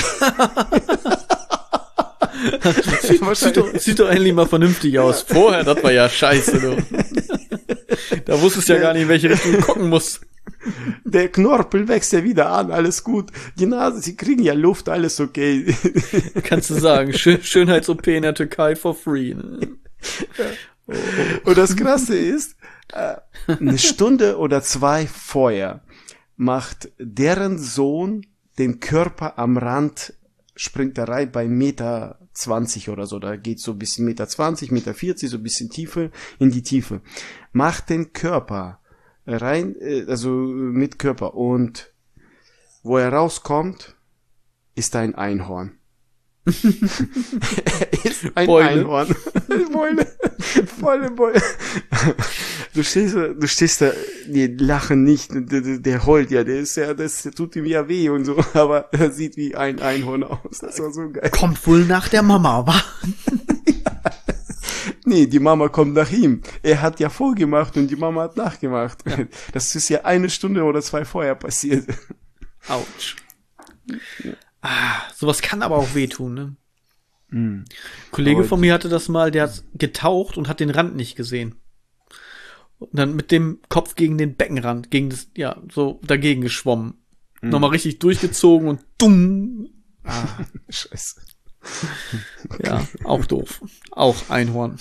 sieht, doch, sieht doch endlich mal vernünftig aus. Vorher, das war ja scheiße, du. Da wusstest du ja gar nicht, in welche Richtung du gucken musst. Der Knorpel wächst ja wieder an, alles gut. Die Nase, sie kriegen ja Luft, alles okay. Kannst du sagen, Schön- Schönheits-O P in der Türkei for free. Ne? Ja. Oh. Und das Krasse ist, äh, eine Stunde oder zwei vorher macht deren Sohn den Körper am Rand, springt er rein bei Meter zwanzig oder so, da geht so ein bisschen Meter zwanzig, Meter vierzig, so ein bisschen Tiefe, in die Tiefe. Macht den Körper rein, also mit Körper und wo er rauskommt, ist ein Einhorn. Er ist ein Beule. Einhorn. Beule. Volle Beule. Du stehst, du stehst da, die lachen nicht, der, der heult ja, der ist ja, das tut ihm ja weh und so, aber er sieht wie ein Einhorn aus. Das war so geil. Kommt wohl nach der Mama, wa? Nee, die Mama kommt nach ihm. Er hat ja vorgemacht und die Mama hat nachgemacht. Ja. Das ist ja eine Stunde oder zwei vorher passiert. Autsch. Ja. Ah, sowas kann aber auch wehtun, ne? Mm. Ein Kollege aber von mir hatte das mal, der hat getaucht und hat den Rand nicht gesehen. Und dann mit dem Kopf gegen den Beckenrand, gegen das, ja, so dagegen geschwommen. Mm. Nochmal richtig durchgezogen und dumm. Ah. Scheiße. Okay. Ja, auch doof. Auch Einhorn.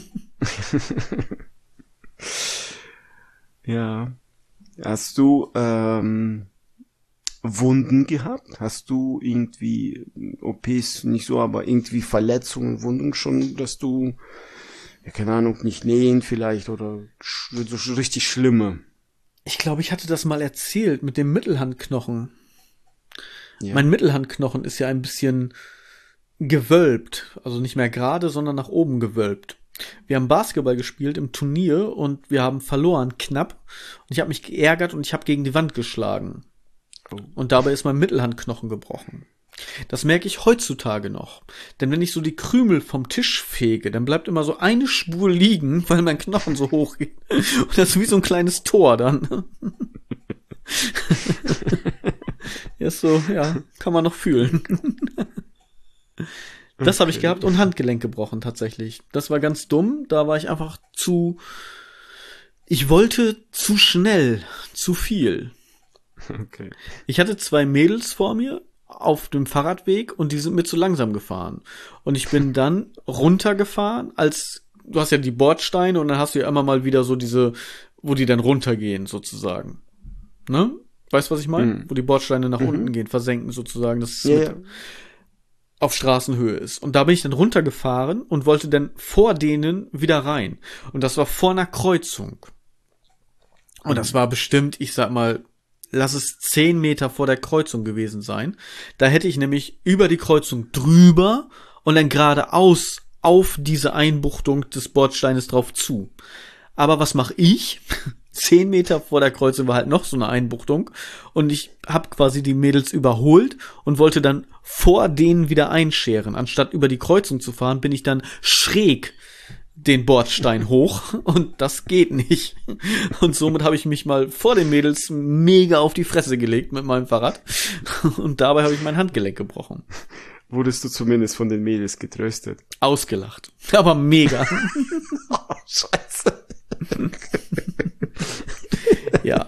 Ja. Hast du ähm, Wunden gehabt? Hast du irgendwie O Ps nicht so, aber irgendwie Verletzungen, Wunden schon, dass du, ja, keine Ahnung, nicht nähen vielleicht oder so richtig schlimme? Ich glaube, ich hatte das mal erzählt mit dem Mittelhandknochen. Ja. Mein Mittelhandknochen ist ja ein bisschen gewölbt, also nicht mehr gerade, sondern nach oben gewölbt. Wir haben Basketball gespielt im Turnier und wir haben verloren, knapp. Und ich habe mich geärgert und ich habe gegen die Wand geschlagen. Oh. Und dabei ist mein Mittelhandknochen gebrochen. Das merke ich heutzutage noch. Denn wenn ich so die Krümel vom Tisch fege, dann bleibt immer so eine Spur liegen, weil mein Knochen so hoch geht. Und das ist wie so ein kleines Tor dann. Ja, so, ja, kann man noch fühlen. Das habe ich gehabt und Handgelenk gebrochen tatsächlich. Das war ganz dumm. Da war ich einfach zu... Ich wollte zu schnell, zu viel. Okay. Ich hatte zwei Mädels vor mir auf dem Fahrradweg und die sind mir zu langsam gefahren. Und ich bin dann runtergefahren, als... Du hast ja die Bordsteine und dann hast du ja immer mal wieder so diese... Wo die dann runtergehen, sozusagen. Ne? Weißt du, was ich meine? Mhm. Wo die Bordsteine nach mhm. unten gehen, versenken sozusagen. Das ist ja, mit... ja. auf Straßenhöhe ist. Und da bin ich dann runtergefahren und wollte dann vor denen wieder rein. Und das war vor einer Kreuzung. Und das war bestimmt, ich sag mal, lass es zehn Meter vor der Kreuzung gewesen sein. Da hätte ich nämlich über die Kreuzung drüber und dann geradeaus auf diese Einbuchtung des Bordsteines drauf zu. Aber was mache ich? Zehn Meter vor der Kreuzung war halt noch so eine Einbuchtung und ich habe quasi die Mädels überholt und wollte dann vor denen wieder einscheren. Anstatt über die Kreuzung zu fahren, bin ich dann schräg den Bordstein hoch und das geht nicht. Und somit habe ich mich mal vor den Mädels mega auf die Fresse gelegt mit meinem Fahrrad und dabei habe ich mein Handgelenk gebrochen. Wurdest du zumindest von den Mädels getröstet? Ausgelacht. Aber mega. Oh, Scheiße. Ja.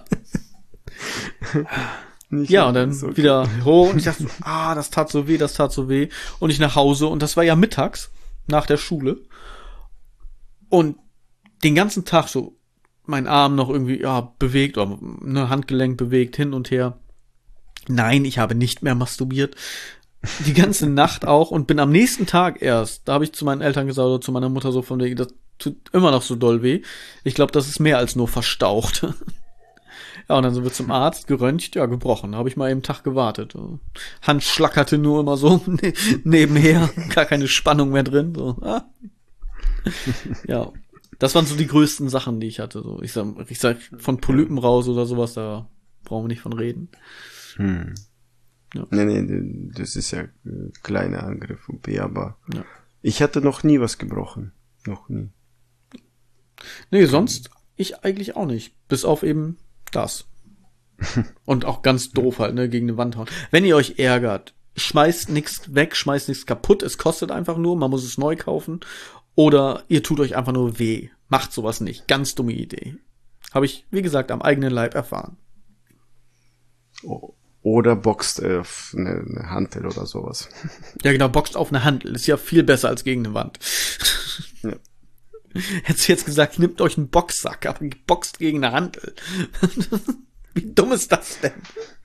Nicht ja, und dann so wieder hoch und ich dachte so, ah, das tat so weh, das tat so weh. Und ich nach Hause und das war ja mittags nach der Schule. Und den ganzen Tag so mein Arm noch irgendwie ja bewegt oder ne Handgelenk bewegt hin und her. Nein, ich habe nicht mehr masturbiert. Die ganze Nacht auch und bin am nächsten Tag erst, da habe ich zu meinen Eltern gesagt oder zu meiner Mutter so von wegen, das tut immer noch so doll weh. Ich glaube, das ist mehr als nur verstaucht. Ja, und dann sind wir zum Arzt, geröntgt, ja, gebrochen. Da habe ich mal eben einen Tag gewartet. Hand schlackerte nur immer so ne- nebenher, gar keine Spannung mehr drin. So. Ah. Ja, das waren so die größten Sachen, die ich hatte. So, ich sag, ich sag von Polypen raus oder sowas, da brauchen wir nicht von reden. Hm. Ja. Nee, nee, das ist ja ein kleiner Angriff, okay, aber Ja. ich hatte noch nie was gebrochen. Noch nie. Nee, sonst ich eigentlich auch nicht. Bis auf eben das. Und auch ganz doof halt, ne, gegen eine Wand hauen. Wenn ihr euch ärgert, schmeißt nichts weg, schmeißt nichts kaputt, es kostet einfach nur, man muss es neu kaufen. Oder ihr tut euch einfach nur weh. Macht sowas nicht. Ganz dumme Idee. Habe ich, wie gesagt, am eigenen Leib erfahren. Oh. Oder boxt äh, auf eine, eine Hantel oder sowas. Ja, genau, boxt auf eine Handel. Ist ja viel besser als gegen eine Wand. Ja. Hättest du jetzt gesagt, nehmt euch einen Boxsack, aber boxt gegen eine Handel. Wie dumm ist das denn?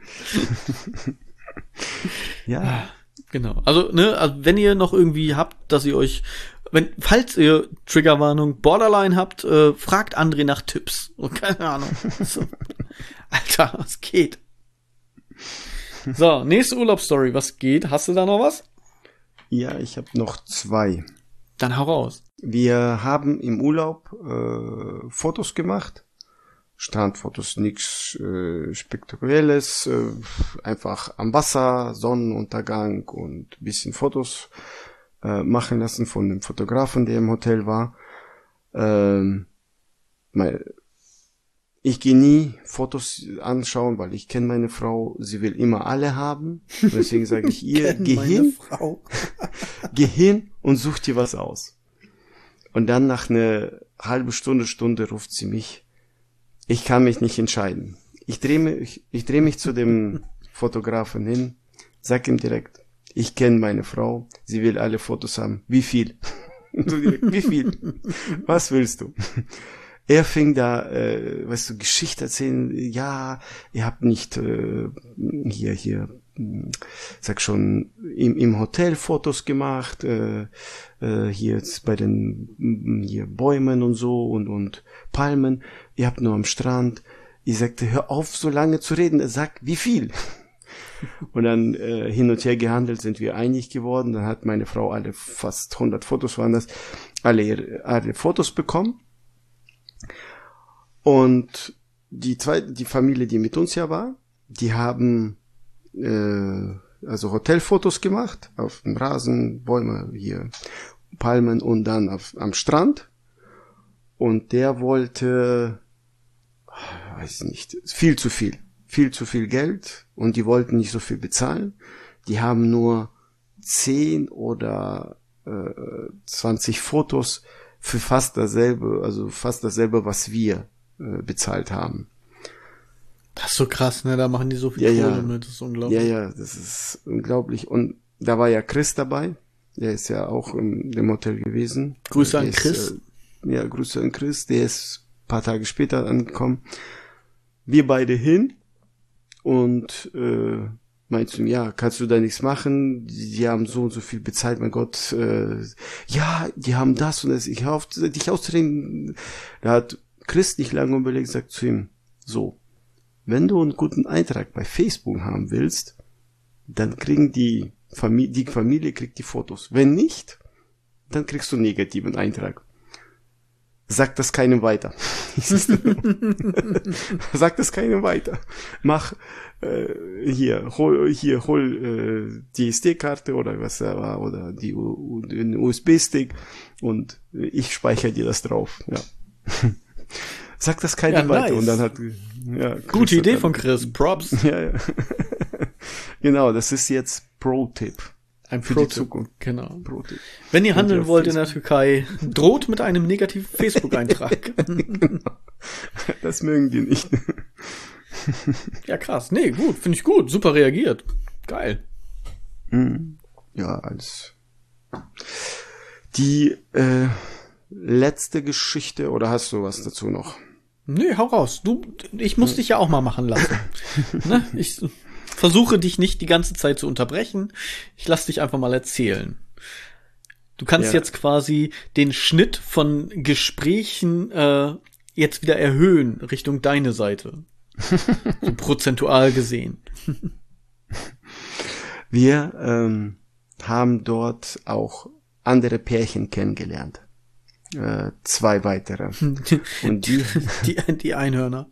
Ja. Genau. Also, ne, also wenn ihr noch irgendwie habt, dass ihr euch, wenn, falls ihr Triggerwarnung Borderline habt, äh, fragt André nach Tipps. Oh, keine Ahnung. So. Alter, was geht? So, nächste Urlaubsstory. Was geht? Hast du da noch was? Ja, ich habe noch zwei. Dann hau raus. Wir haben im Urlaub äh, Fotos gemacht. Strandfotos, nichts äh, Spektakuläres. Äh, einfach am Wasser, Sonnenuntergang und bisschen Fotos äh, machen lassen von dem Fotografen, der im Hotel war. Ähm, mein, Ich gehe nie Fotos anschauen, weil ich kenne meine Frau, sie will immer alle haben. Und deswegen sage ich ihr, geh hin, Frau. geh hin und such dir was aus. Und dann nach einer halben Stunde, Stunde ruft sie mich. Ich kann mich nicht entscheiden. Ich drehe mich, ich drehe mich zu dem Fotografen hin, sag ihm direkt, ich kenne meine Frau, sie will alle Fotos haben. Wie viel? So direkt, wie viel? Was willst du? Er fing da, äh, weißt du, Geschichte erzählen, ja, ihr habt nicht äh, hier, hier, sag schon, im, im Hotel Fotos gemacht, äh, äh, hier jetzt bei den hier Bäumen und so und, und Palmen, ihr habt nur am Strand. Ich sagte, hör auf, so lange zu reden. Er sagt, wie viel? Und dann äh, hin und her gehandelt, sind wir einig geworden. Dann hat meine Frau alle, fast hundert Fotos waren das, alle ihre, alle Fotos bekommen. Und die zweite, die Familie, die mit uns ja war, die haben äh, also Hotelfotos gemacht, auf dem Rasen, Bäume, hier, Palmen und dann auf, am Strand. Und der wollte, weiß nicht, viel zu viel, viel zu viel Geld und die wollten nicht so viel bezahlen. Die haben nur zehn oder äh, zwanzig Fotos für fast dasselbe, also fast dasselbe, was wir äh, bezahlt haben. Das ist so krass, ne? Da machen die so viel Ja, Kohle ja. mit, das ist unglaublich. Ja, ja, das ist unglaublich. Und da war ja Chris dabei, der ist ja auch in dem Hotel gewesen. Grüße Der an ist, Chris. Äh, ja, Grüße an Chris, der ist ein paar Tage später angekommen. Wir beide hin und äh, meinst du, ja, kannst du da nichts machen? Die, die haben so und so viel bezahlt, mein Gott. Äh, ja, die haben das und das. Ich hoffe, dich auszureden. Da hat Chris nicht lange überlegt, sagt zu ihm, So, wenn du einen guten Eintrag bei Facebook haben willst, dann kriegen die Familie, die Familie kriegt die Fotos. Wenn nicht, dann kriegst du einen negativen Eintrag. Sag das keinem weiter. Sag das keinem weiter. Mach äh, hier, hol, hier, hol äh, die S D-Karte oder was da war oder die U- den U S B-Stick und ich speichere dir das drauf. Ja. Sag das keinem Ja, weiter nice. und dann hat ja, Gute Idee dann, von Chris. Props. Ja, ja. Genau, das ist jetzt Pro-Tipp. Ein Für Pro die Zukunft. Genau. Pro-Tipp. Wenn ihr Könnt handeln auf wollt in der Facebook. Türkei, droht mit einem negativen Facebook-Eintrag. Genau. Das mögen die nicht. Ja, krass. Nee, gut. Finde ich gut. Super reagiert. Geil. Ja, als die äh, letzte Geschichte, oder hast du was dazu noch? Nee, hau raus. Du, ich muss dich ja auch mal machen lassen. Ne? Ich versuche dich nicht die ganze Zeit zu unterbrechen. Ich lass dich einfach mal erzählen. Du kannst Ja. jetzt quasi den Schnitt von Gesprächen äh, jetzt wieder erhöhen Richtung deine Seite. So prozentual gesehen. Wir ähm, haben dort auch andere Pärchen kennengelernt. Äh, zwei weitere. Und die, Die, die Einhörner.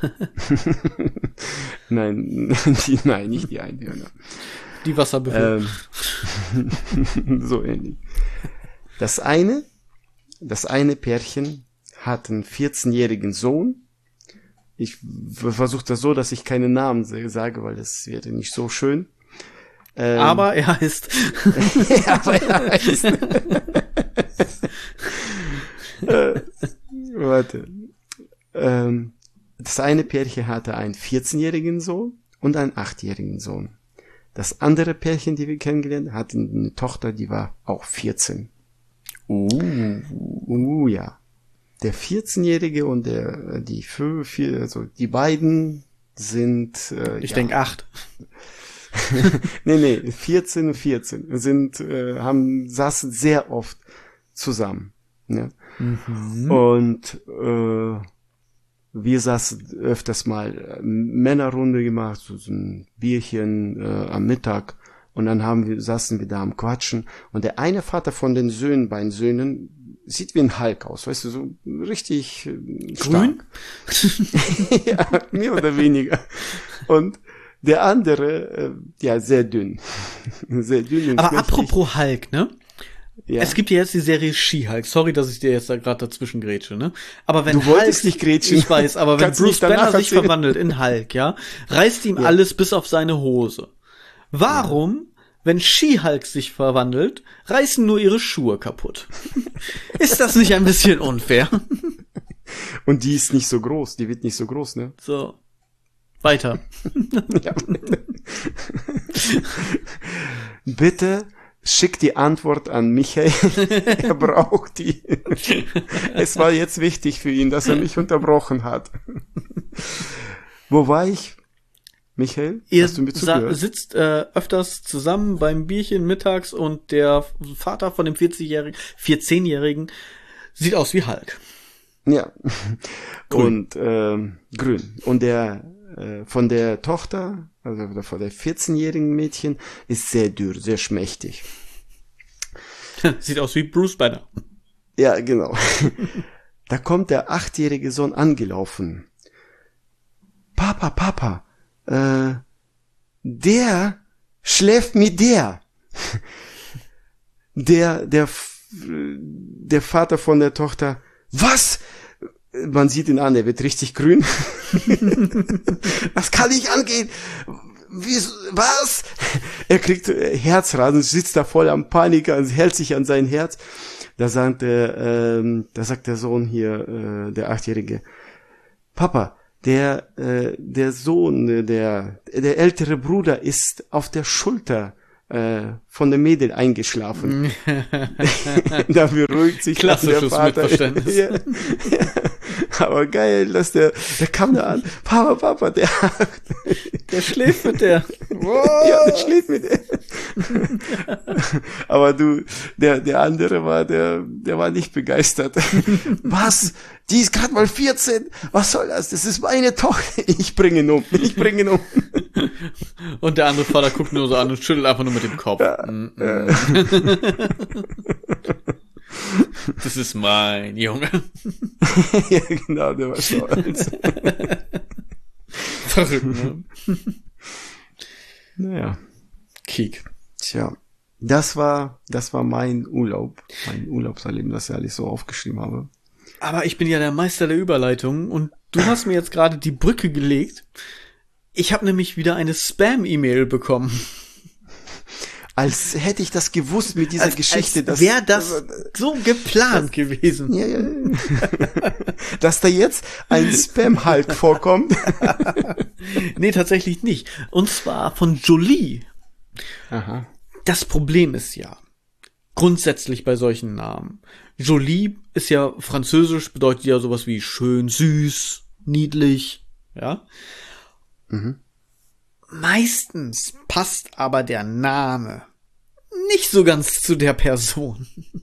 nein, die, nein, nicht die Einhörner. Die Wasserbüffel. Ähm, so ähnlich. Das eine, das eine Pärchen hat einen vierzehnjährigen Sohn. Ich versuche das so, dass ich keine Namen sage, weil das wäre nicht so schön. Ähm, Aber er heißt. ja, aber er heißt. äh, warte. Ähm, das eine Pärchen hatte einen vierzehnjährigen Sohn und einen achtjährigen Sohn. Das andere Pärchen, die wir kennengelernt haben, hatte eine Tochter, die war auch vierzehn. Uh. Uh, ja. Der vierzehnjährige und der, die vier, vier, also die beiden sind, äh, Ich ja. denk acht. nee, nee, vierzehn und vierzehn sind, äh, haben, saßen sehr oft zusammen. Ne? Mhm. Und äh, wir saßen öfters mal äh, Männerrunde gemacht, so, so ein Bierchen äh, am Mittag. Und dann haben wir, saßen wir da am Quatschen. Und der eine Vater von den Söhnen, beiden Söhnen, sieht wie ein Hulk aus, weißt du, so richtig äh, Grün? stark. Ja, mehr oder weniger. Und der andere, äh, ja, sehr dünn. Sehr dünn und Aber schmächtig. apropos Hulk, ne? Ja. Es gibt ja jetzt die Serie She-Hulk. Sorry, dass ich dir jetzt da gerade dazwischen grätsche, ne? Aber wenn Du wolltest Hulk, nicht grätschen. Ich weiß, aber wenn Kannst du Bruce nicht danach Banner sich erzählen. verwandelt in Hulk, ja, reißt ihm Ja. alles bis auf seine Hose. Warum, wenn She-Hulk sich verwandelt, reißen nur ihre Schuhe kaputt? Ist das nicht ein bisschen unfair? Und die ist nicht so groß, die wird nicht so groß, ne? So. Weiter. Ja. Bitte schick die Antwort an Michael. Er braucht die. Es war jetzt wichtig für ihn, dass er mich unterbrochen hat. Wo war ich? Michael, Ihr hast du mir sa- zugehört? sitzt äh, öfters zusammen beim Bierchen mittags und der Vater von dem vierzigjährigen, vierzehnjährigen sieht aus wie Hulk. Ja. Grün. Und ähm, grün. Und der äh, von der Tochter, also von der vierzehnjährigen Mädchen, ist sehr dürr, sehr schmächtig. Sieht aus wie Bruce Banner. Ja, genau. Da kommt der achtjährige Sohn angelaufen. Papa, Papa, äh, der schläft mit der. Der, der, F- der Vater von der Tochter, was? Man sieht ihn an, er wird richtig grün. Das kann nicht angehen. Wie, was? Er kriegt äh, Herzrasen, sitzt da voll am Panik, also hält sich an sein Herz. Da sagt der, ähm, da sagt der Sohn hier, äh, der Achtjährige, Papa, der, äh, der Sohn, äh, der, der ältere Bruder ist auf der Schulter äh, von der Mädel eingeschlafen. Da beruhigt sich dann der Klassisches Vater. Missverständnis. Ja, ja. Aber geil, dass der, der kam da an, Papa, Papa, der, Der schläft mit der. ja, der schläft mit der. Aber du, der, der andere war, der, der war nicht begeistert. Was? Die ist gerade mal vierzehn? Was soll das? Das ist meine Tochter. Ich bringe ihn um. Ich bringe ihn um. Und der andere Vater guckt nur so an und schüttelt einfach nur mit dem Kopf. Ja, mm -mm. Das ist mein Junge. Ja, genau, der war stolz. Verrückt, ne? Naja. Kiek. Tja, das war, das war mein Urlaub. Mein Urlaubserleben, das ich alles so aufgeschrieben habe. Aber ich bin ja der Meister der Überleitung und du hast mir jetzt gerade die Brücke gelegt. Ich habe nämlich wieder eine Spam-E-Mail bekommen. Als hätte ich das gewusst mit dieser als, Geschichte. Als wäre das so geplant das, gewesen. Ja, ja. Dass da jetzt ein Spam-Hulk vorkommt. Nee, tatsächlich nicht. Und zwar von Jolie. Aha. Das Problem ist ja, grundsätzlich bei solchen Namen. Jolie ist ja französisch, bedeutet ja sowas wie schön, süß, niedlich, ja. Mhm. Meistens passt aber der Name nicht so ganz zu der Person.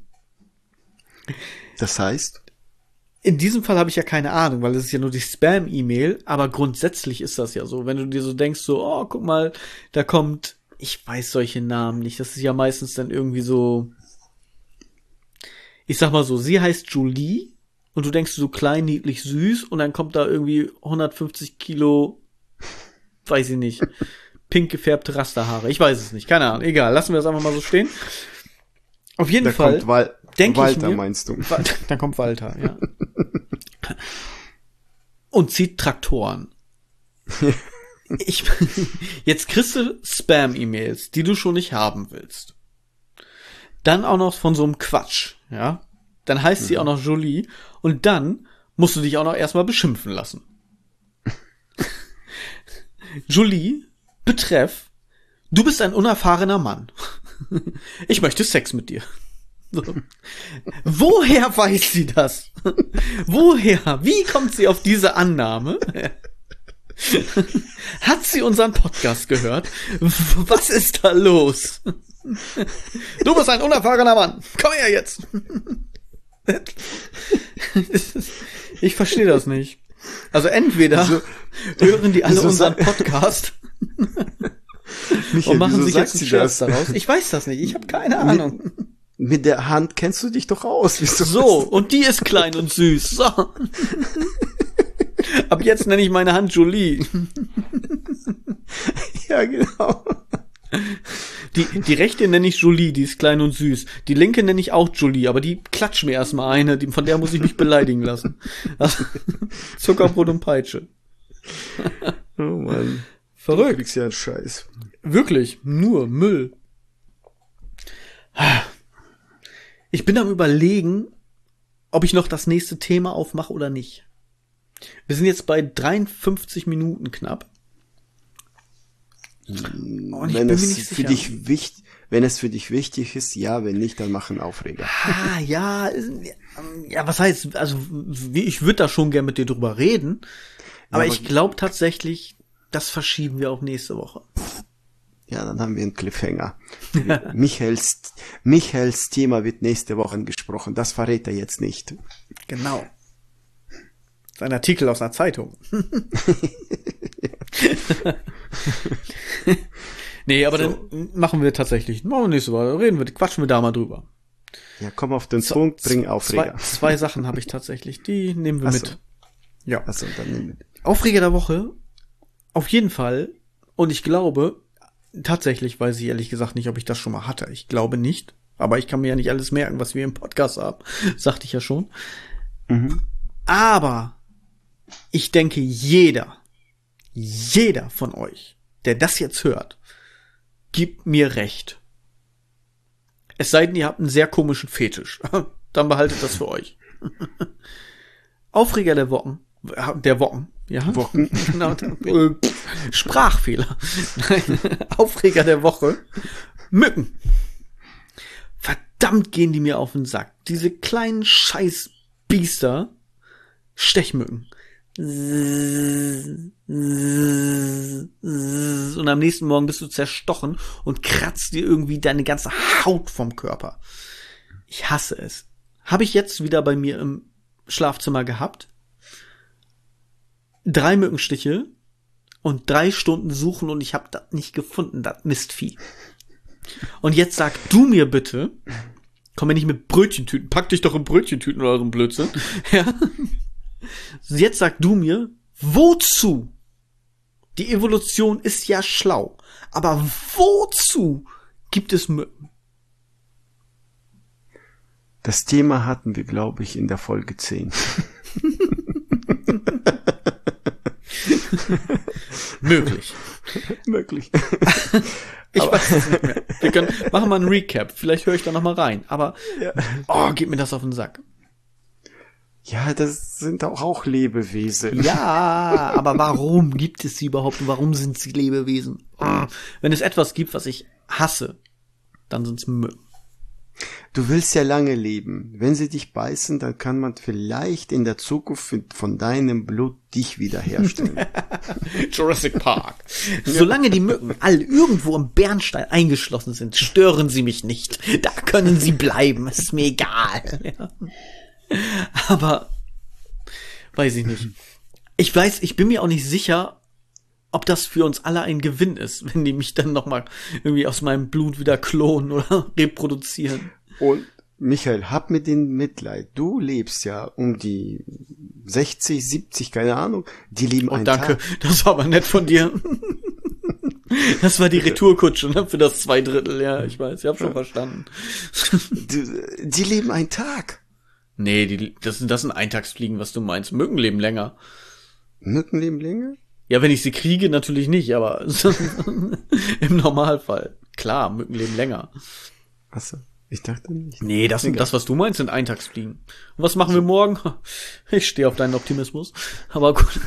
Das heißt? In diesem Fall habe ich ja keine Ahnung, weil es ist ja nur die Spam-E-Mail, aber grundsätzlich ist das ja so. Wenn du dir so denkst, so, oh, guck mal, da kommt, ich weiß solche Namen nicht, das ist ja meistens dann irgendwie so, ich sag mal so, sie heißt Jolie und du denkst so klein, niedlich, süß und dann kommt da irgendwie hundertfünfzig Kilo, weiß ich nicht, pink gefärbte Rasterhaare. Ich weiß es nicht, keine Ahnung, egal, lassen wir das einfach mal so stehen. Auf jeden da Fall. Kommt Wal- Denk Walter, ich mir, meinst du? Dann kommt Walter, ja. Und zieht Traktoren. Ich, jetzt kriegst du Spam-E-Mails, die du schon nicht haben willst. Dann auch noch von so einem Quatsch, ja. Dann heißt mhm. sie auch noch Jolie und dann musst du dich auch noch erstmal beschimpfen lassen. Jolie, betreff, du bist ein unerfahrener Mann. Ich möchte Sex mit dir. So. Woher weiß sie das? Woher? Wie kommt sie auf diese Annahme? Hat sie unseren Podcast gehört? Was ist da los? Du bist ein unerfahrener Mann. Komm her jetzt. Ich verstehe das nicht. Also entweder so, hören die alle unseren Podcast Michael, und machen sich sagt jetzt einen Scherz das? daraus. Ich weiß das nicht. Ich habe keine Ahnung. Mit, mit der Hand kennst du dich doch aus. Wieso so, und die ist klein und süß. So. Ab jetzt nenne ich meine Hand Jolie. Ja, genau. Die, die rechte nenne ich Jolie, die ist klein und süß. Die linke nenne ich auch Jolie, aber die klatscht mir erstmal eine, die, von der muss ich mich beleidigen lassen. Also, Zuckerbrot und Peitsche. Oh Mann. Verrückt. Du kriegst ja einen Scheiß. Wirklich, nur Müll. Ich bin am Überlegen, ob ich noch das nächste Thema aufmache oder nicht. Wir sind jetzt bei dreiundfünfzig Minuten knapp. Und wenn es für dich wichtig, wenn es für dich wichtig ist, ja, wenn nicht, dann mach einen Aufreger. Ah, ja, ja, was heißt, also ich würde da schon gern mit dir drüber reden, aber, ja, aber ich glaube tatsächlich, das verschieben wir auf nächste Woche. Ja, dann haben wir einen Cliffhanger. Michaels, Michaels Thema wird nächste Woche gesprochen, das verrät er jetzt nicht. Genau. Das ist ein Artikel aus einer Zeitung. Nee, aber so. Dann machen wir tatsächlich, machen wir nächste Woche, reden wir, quatschen wir da mal drüber. Ja, komm auf den so, Punkt, bring Aufreger. Zwei, zwei Sachen habe ich tatsächlich, die nehmen wir Ach mit. So. Ja. Ach so, dann nehmen wir. Aufreger der Woche, auf jeden Fall, und ich glaube, tatsächlich weiß ich ehrlich gesagt nicht, ob ich das schon mal hatte. Ich glaube nicht, aber ich kann mir ja nicht alles merken, was wir im Podcast haben, sagte ich ja schon. Mhm. Aber ich denke, jeder, jeder von euch, der das jetzt hört, gibt mir recht. Es sei denn, ihr habt einen sehr komischen Fetisch. Dann behaltet das für euch. Aufreger der Wochen. Der Wochen. Ja? Wochen. Sprachfehler. Nein. Aufreger der Woche. Mücken. Verdammt gehen die mir auf den Sack. Diese kleinen Scheißbiester. Stechmücken. und am nächsten Morgen bist du zerstochen und kratzt dir irgendwie deine ganze Haut vom Körper. Ich hasse es. Habe ich jetzt wieder bei mir im Schlafzimmer gehabt. Drei Mückenstiche und drei Stunden suchen und ich habe das nicht gefunden, das Mistvieh. Und jetzt sag du mir bitte, komm mir nicht mit Brötchentüten, pack dich doch in Brötchentüten oder eurem Blödsinn. Ja. Jetzt sag du mir, wozu? Die Evolution ist ja schlau, aber wozu gibt es Mücken? Das Thema hatten wir, glaube ich, in der Folge zehn. Möglich. Möglich. Ich aber weiß es nicht mehr. Wir können, machen mal einen Recap. Vielleicht höre ich da noch mal rein. Aber, ja. Oh, gib mir das auf den Sack. Ja, das sind auch, auch Lebewesen. Ja, aber warum gibt es sie überhaupt? Und warum sind sie Lebewesen? Oh, wenn es etwas gibt, was ich hasse, dann sind es Mücken. Du willst ja lange leben. Wenn sie dich beißen, dann kann man vielleicht in der Zukunft von deinem Blut dich wiederherstellen. Jurassic Park. Solange die Mücken alle irgendwo im Bernstein eingeschlossen sind, stören sie mich nicht. Da können sie bleiben. Es ist mir egal. Ja. Aber weiß ich nicht. Ich weiß, ich bin mir auch nicht sicher, ob das für uns alle ein Gewinn ist, wenn die mich dann nochmal irgendwie aus meinem Blut wieder klonen oder reproduzieren. Und Michael, hab mit denen Mitleid. Du lebst ja um die sechzig, siebzig, keine Ahnung. Die leben oh, einen danke. Tag. Das war aber nett von dir. Das war die Retourkutsche, ne, für das zwei Drittel. Ja, ich weiß, ich hab schon ja. verstanden. Die, die leben einen Tag. Nee, die, das, das sind Eintagsfliegen, was du meinst. Mücken leben länger. Mücken leben länger? Ja, wenn ich sie kriege, natürlich nicht, aber im Normalfall. Klar, Mücken leben länger. Achso, ich dachte nicht. Nee, das, das, was du meinst, sind Eintagsfliegen. Und was machen wir morgen? Ich stehe auf deinen Optimismus. Aber gut.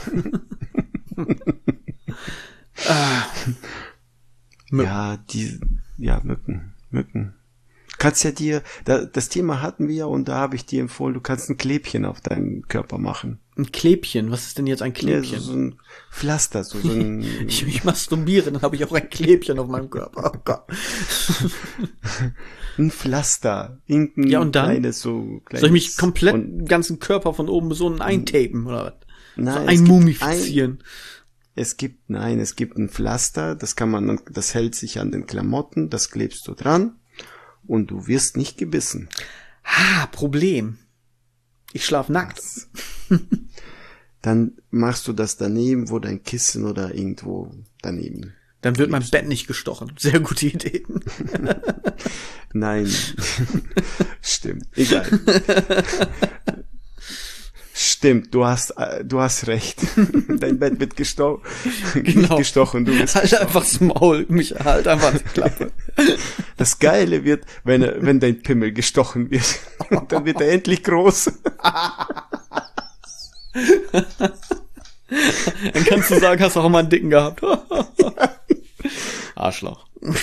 ah. Ja, die, ja, Mücken, Mücken. Kannst ja dir, da, das Thema hatten wir ja und da habe ich dir empfohlen, du kannst ein Klebchen auf deinen Körper machen. Ein Klebchen? Was ist denn jetzt ein Klebchen? Ja, so, so ein Pflaster, so, so ein... ich, ich masturbiere, dann habe ich auch ein Klebchen auf meinem Körper. Oh Gott. Ein Pflaster. Irgendein ja, und dann? Kleines, so kleines, soll ich mich komplett den ganzen Körper von oben bis unten eintapen, oder was? Nein, so einmumifizieren. Ein, es gibt, nein, es gibt ein Pflaster, das kann man, das hält sich an den Klamotten, das klebst du dran. Und du wirst nicht gebissen. Ah, Problem. Ich schlaf nackt. Dann machst du das daneben, wo dein Kissen oder irgendwo daneben. Dann wird mein Bett nicht gestochen. Sehr gute Idee. Nein. Stimmt. Egal. Stimmt, du hast, du hast recht. Dein Bett wird gestochen. Genau. Nicht gestochen, du bist Halt gestochen. einfach das Maul, mich halt einfach die Klappe. Das Geile wird, wenn, er, wenn dein Pimmel gestochen wird. Dann wird er endlich groß. Dann kannst du sagen, hast du auch mal einen dicken gehabt. Arschloch.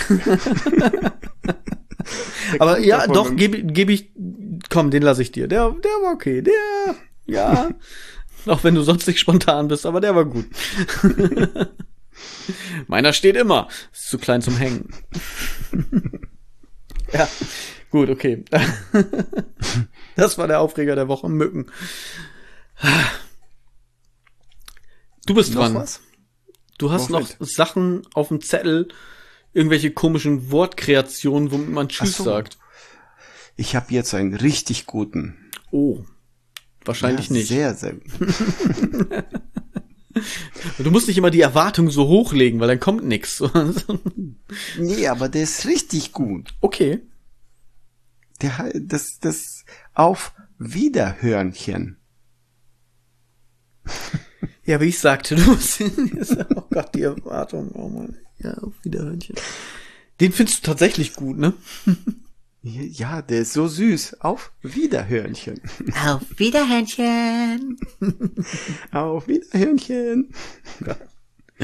Aber ja, doch, gebe geb ich, komm, den lasse ich dir. Der, der war okay. Der, ja. Auch wenn du sonst nicht spontan bist, aber der war gut. Meiner steht immer. Ist zu klein zum Hängen. Ja, gut, okay. Das war der Aufreger der Woche. Mücken. Du bist noch dran. Was? Du hast noch noch Sachen auf dem Zettel, irgendwelche komischen Wortkreationen, womit man Tschüss so. sagt. Ich habe jetzt einen richtig guten. Oh, wahrscheinlich ja, nicht. Sehr, sehr gut. Du musst nicht immer die Erwartung so hochlegen, weil dann kommt nix. Nee, aber der ist richtig gut. Okay. Der, das, das auf Wiederhörnchen. Ja, wie ich sagte, du musst, oh Gott, die Erwartung, oh Mann. Ja, auf Wiederhörnchen. Den findest du tatsächlich gut, ne? Ja, der ist so süß. Auf Wiederhörnchen. Auf Wiederhörnchen. Auf Wiederhörnchen.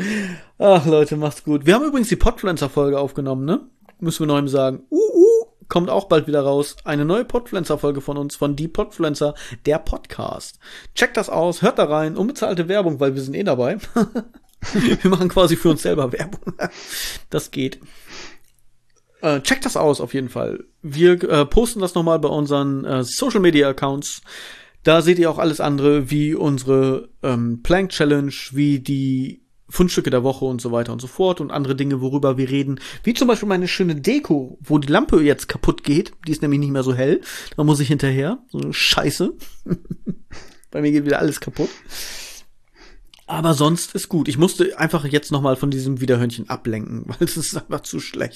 Ach, Leute, macht's gut. Wir haben übrigens die Podpflanzer-Folge aufgenommen, ne? Müssen wir noch ihm sagen. Uh, uh, kommt auch bald wieder raus. Eine neue Podpflanzer-Folge von uns, von Die Podpflanzer, der Podcast. Checkt das aus, hört da rein, unbezahlte Werbung, weil wir sind eh dabei. Wir machen quasi für uns selber Werbung. Das geht. Äh, checkt das aus auf jeden Fall. Wir äh, posten das nochmal bei unseren äh, Social-Media-Accounts. Da seht ihr auch alles andere, wie unsere ähm, Plank-Challenge, wie die Fundstücke der Woche und so weiter und so fort und andere Dinge, worüber wir reden. Wie zum Beispiel meine schöne Deko, wo die Lampe jetzt kaputt geht. Die ist nämlich nicht mehr so hell. Da muss ich hinterher. So eine Scheiße. Bei mir geht wieder alles kaputt. Aber sonst ist gut. Ich musste einfach jetzt noch mal von diesem Widerhörnchen ablenken, weil es ist einfach zu schlecht.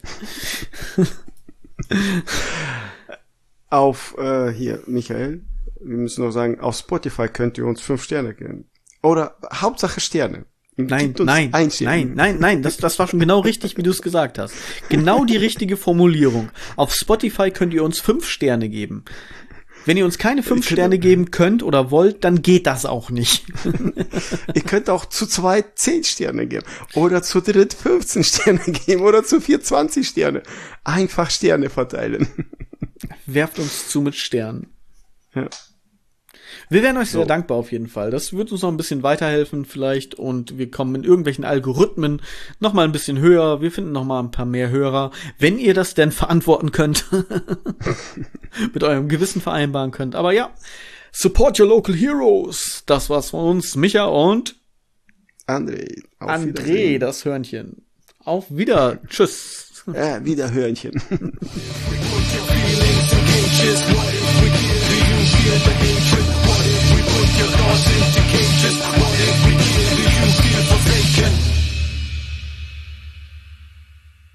Auf, äh, hier, Michael, wir müssen noch sagen, auf Spotify könnt ihr uns fünf Sterne geben. Oder Hauptsache Sterne. Nein, nein, nein, nein, nein, das, das war schon genau richtig, wie du es gesagt hast. Genau die richtige Formulierung. Auf Spotify könnt ihr uns fünf Sterne geben. Wenn ihr uns keine fünf Sterne geben könnt oder wollt, dann geht das auch nicht. Ihr könnt auch zu zweit zehn Sterne geben. Oder zu dritt fünfzehn Sterne geben. Oder zu vier zwanzig Sterne. Einfach Sterne verteilen. Werft uns zu mit Sternen. Ja. Wir wären euch sehr So. dankbar auf jeden Fall. Das wird uns noch ein bisschen weiterhelfen vielleicht und wir kommen in irgendwelchen Algorithmen noch mal ein bisschen höher. Wir finden noch mal ein paar mehr Hörer, wenn ihr das denn verantworten könnt. Mit eurem Gewissen vereinbaren könnt. Aber ja, support your local heroes. Das war's von uns, Micha und André. Auf André, Wiedersehen. das Hörnchen. Auf wieder. Tschüss. Ja, wieder Hörnchen. Just what if we give you feel the hatred? What if we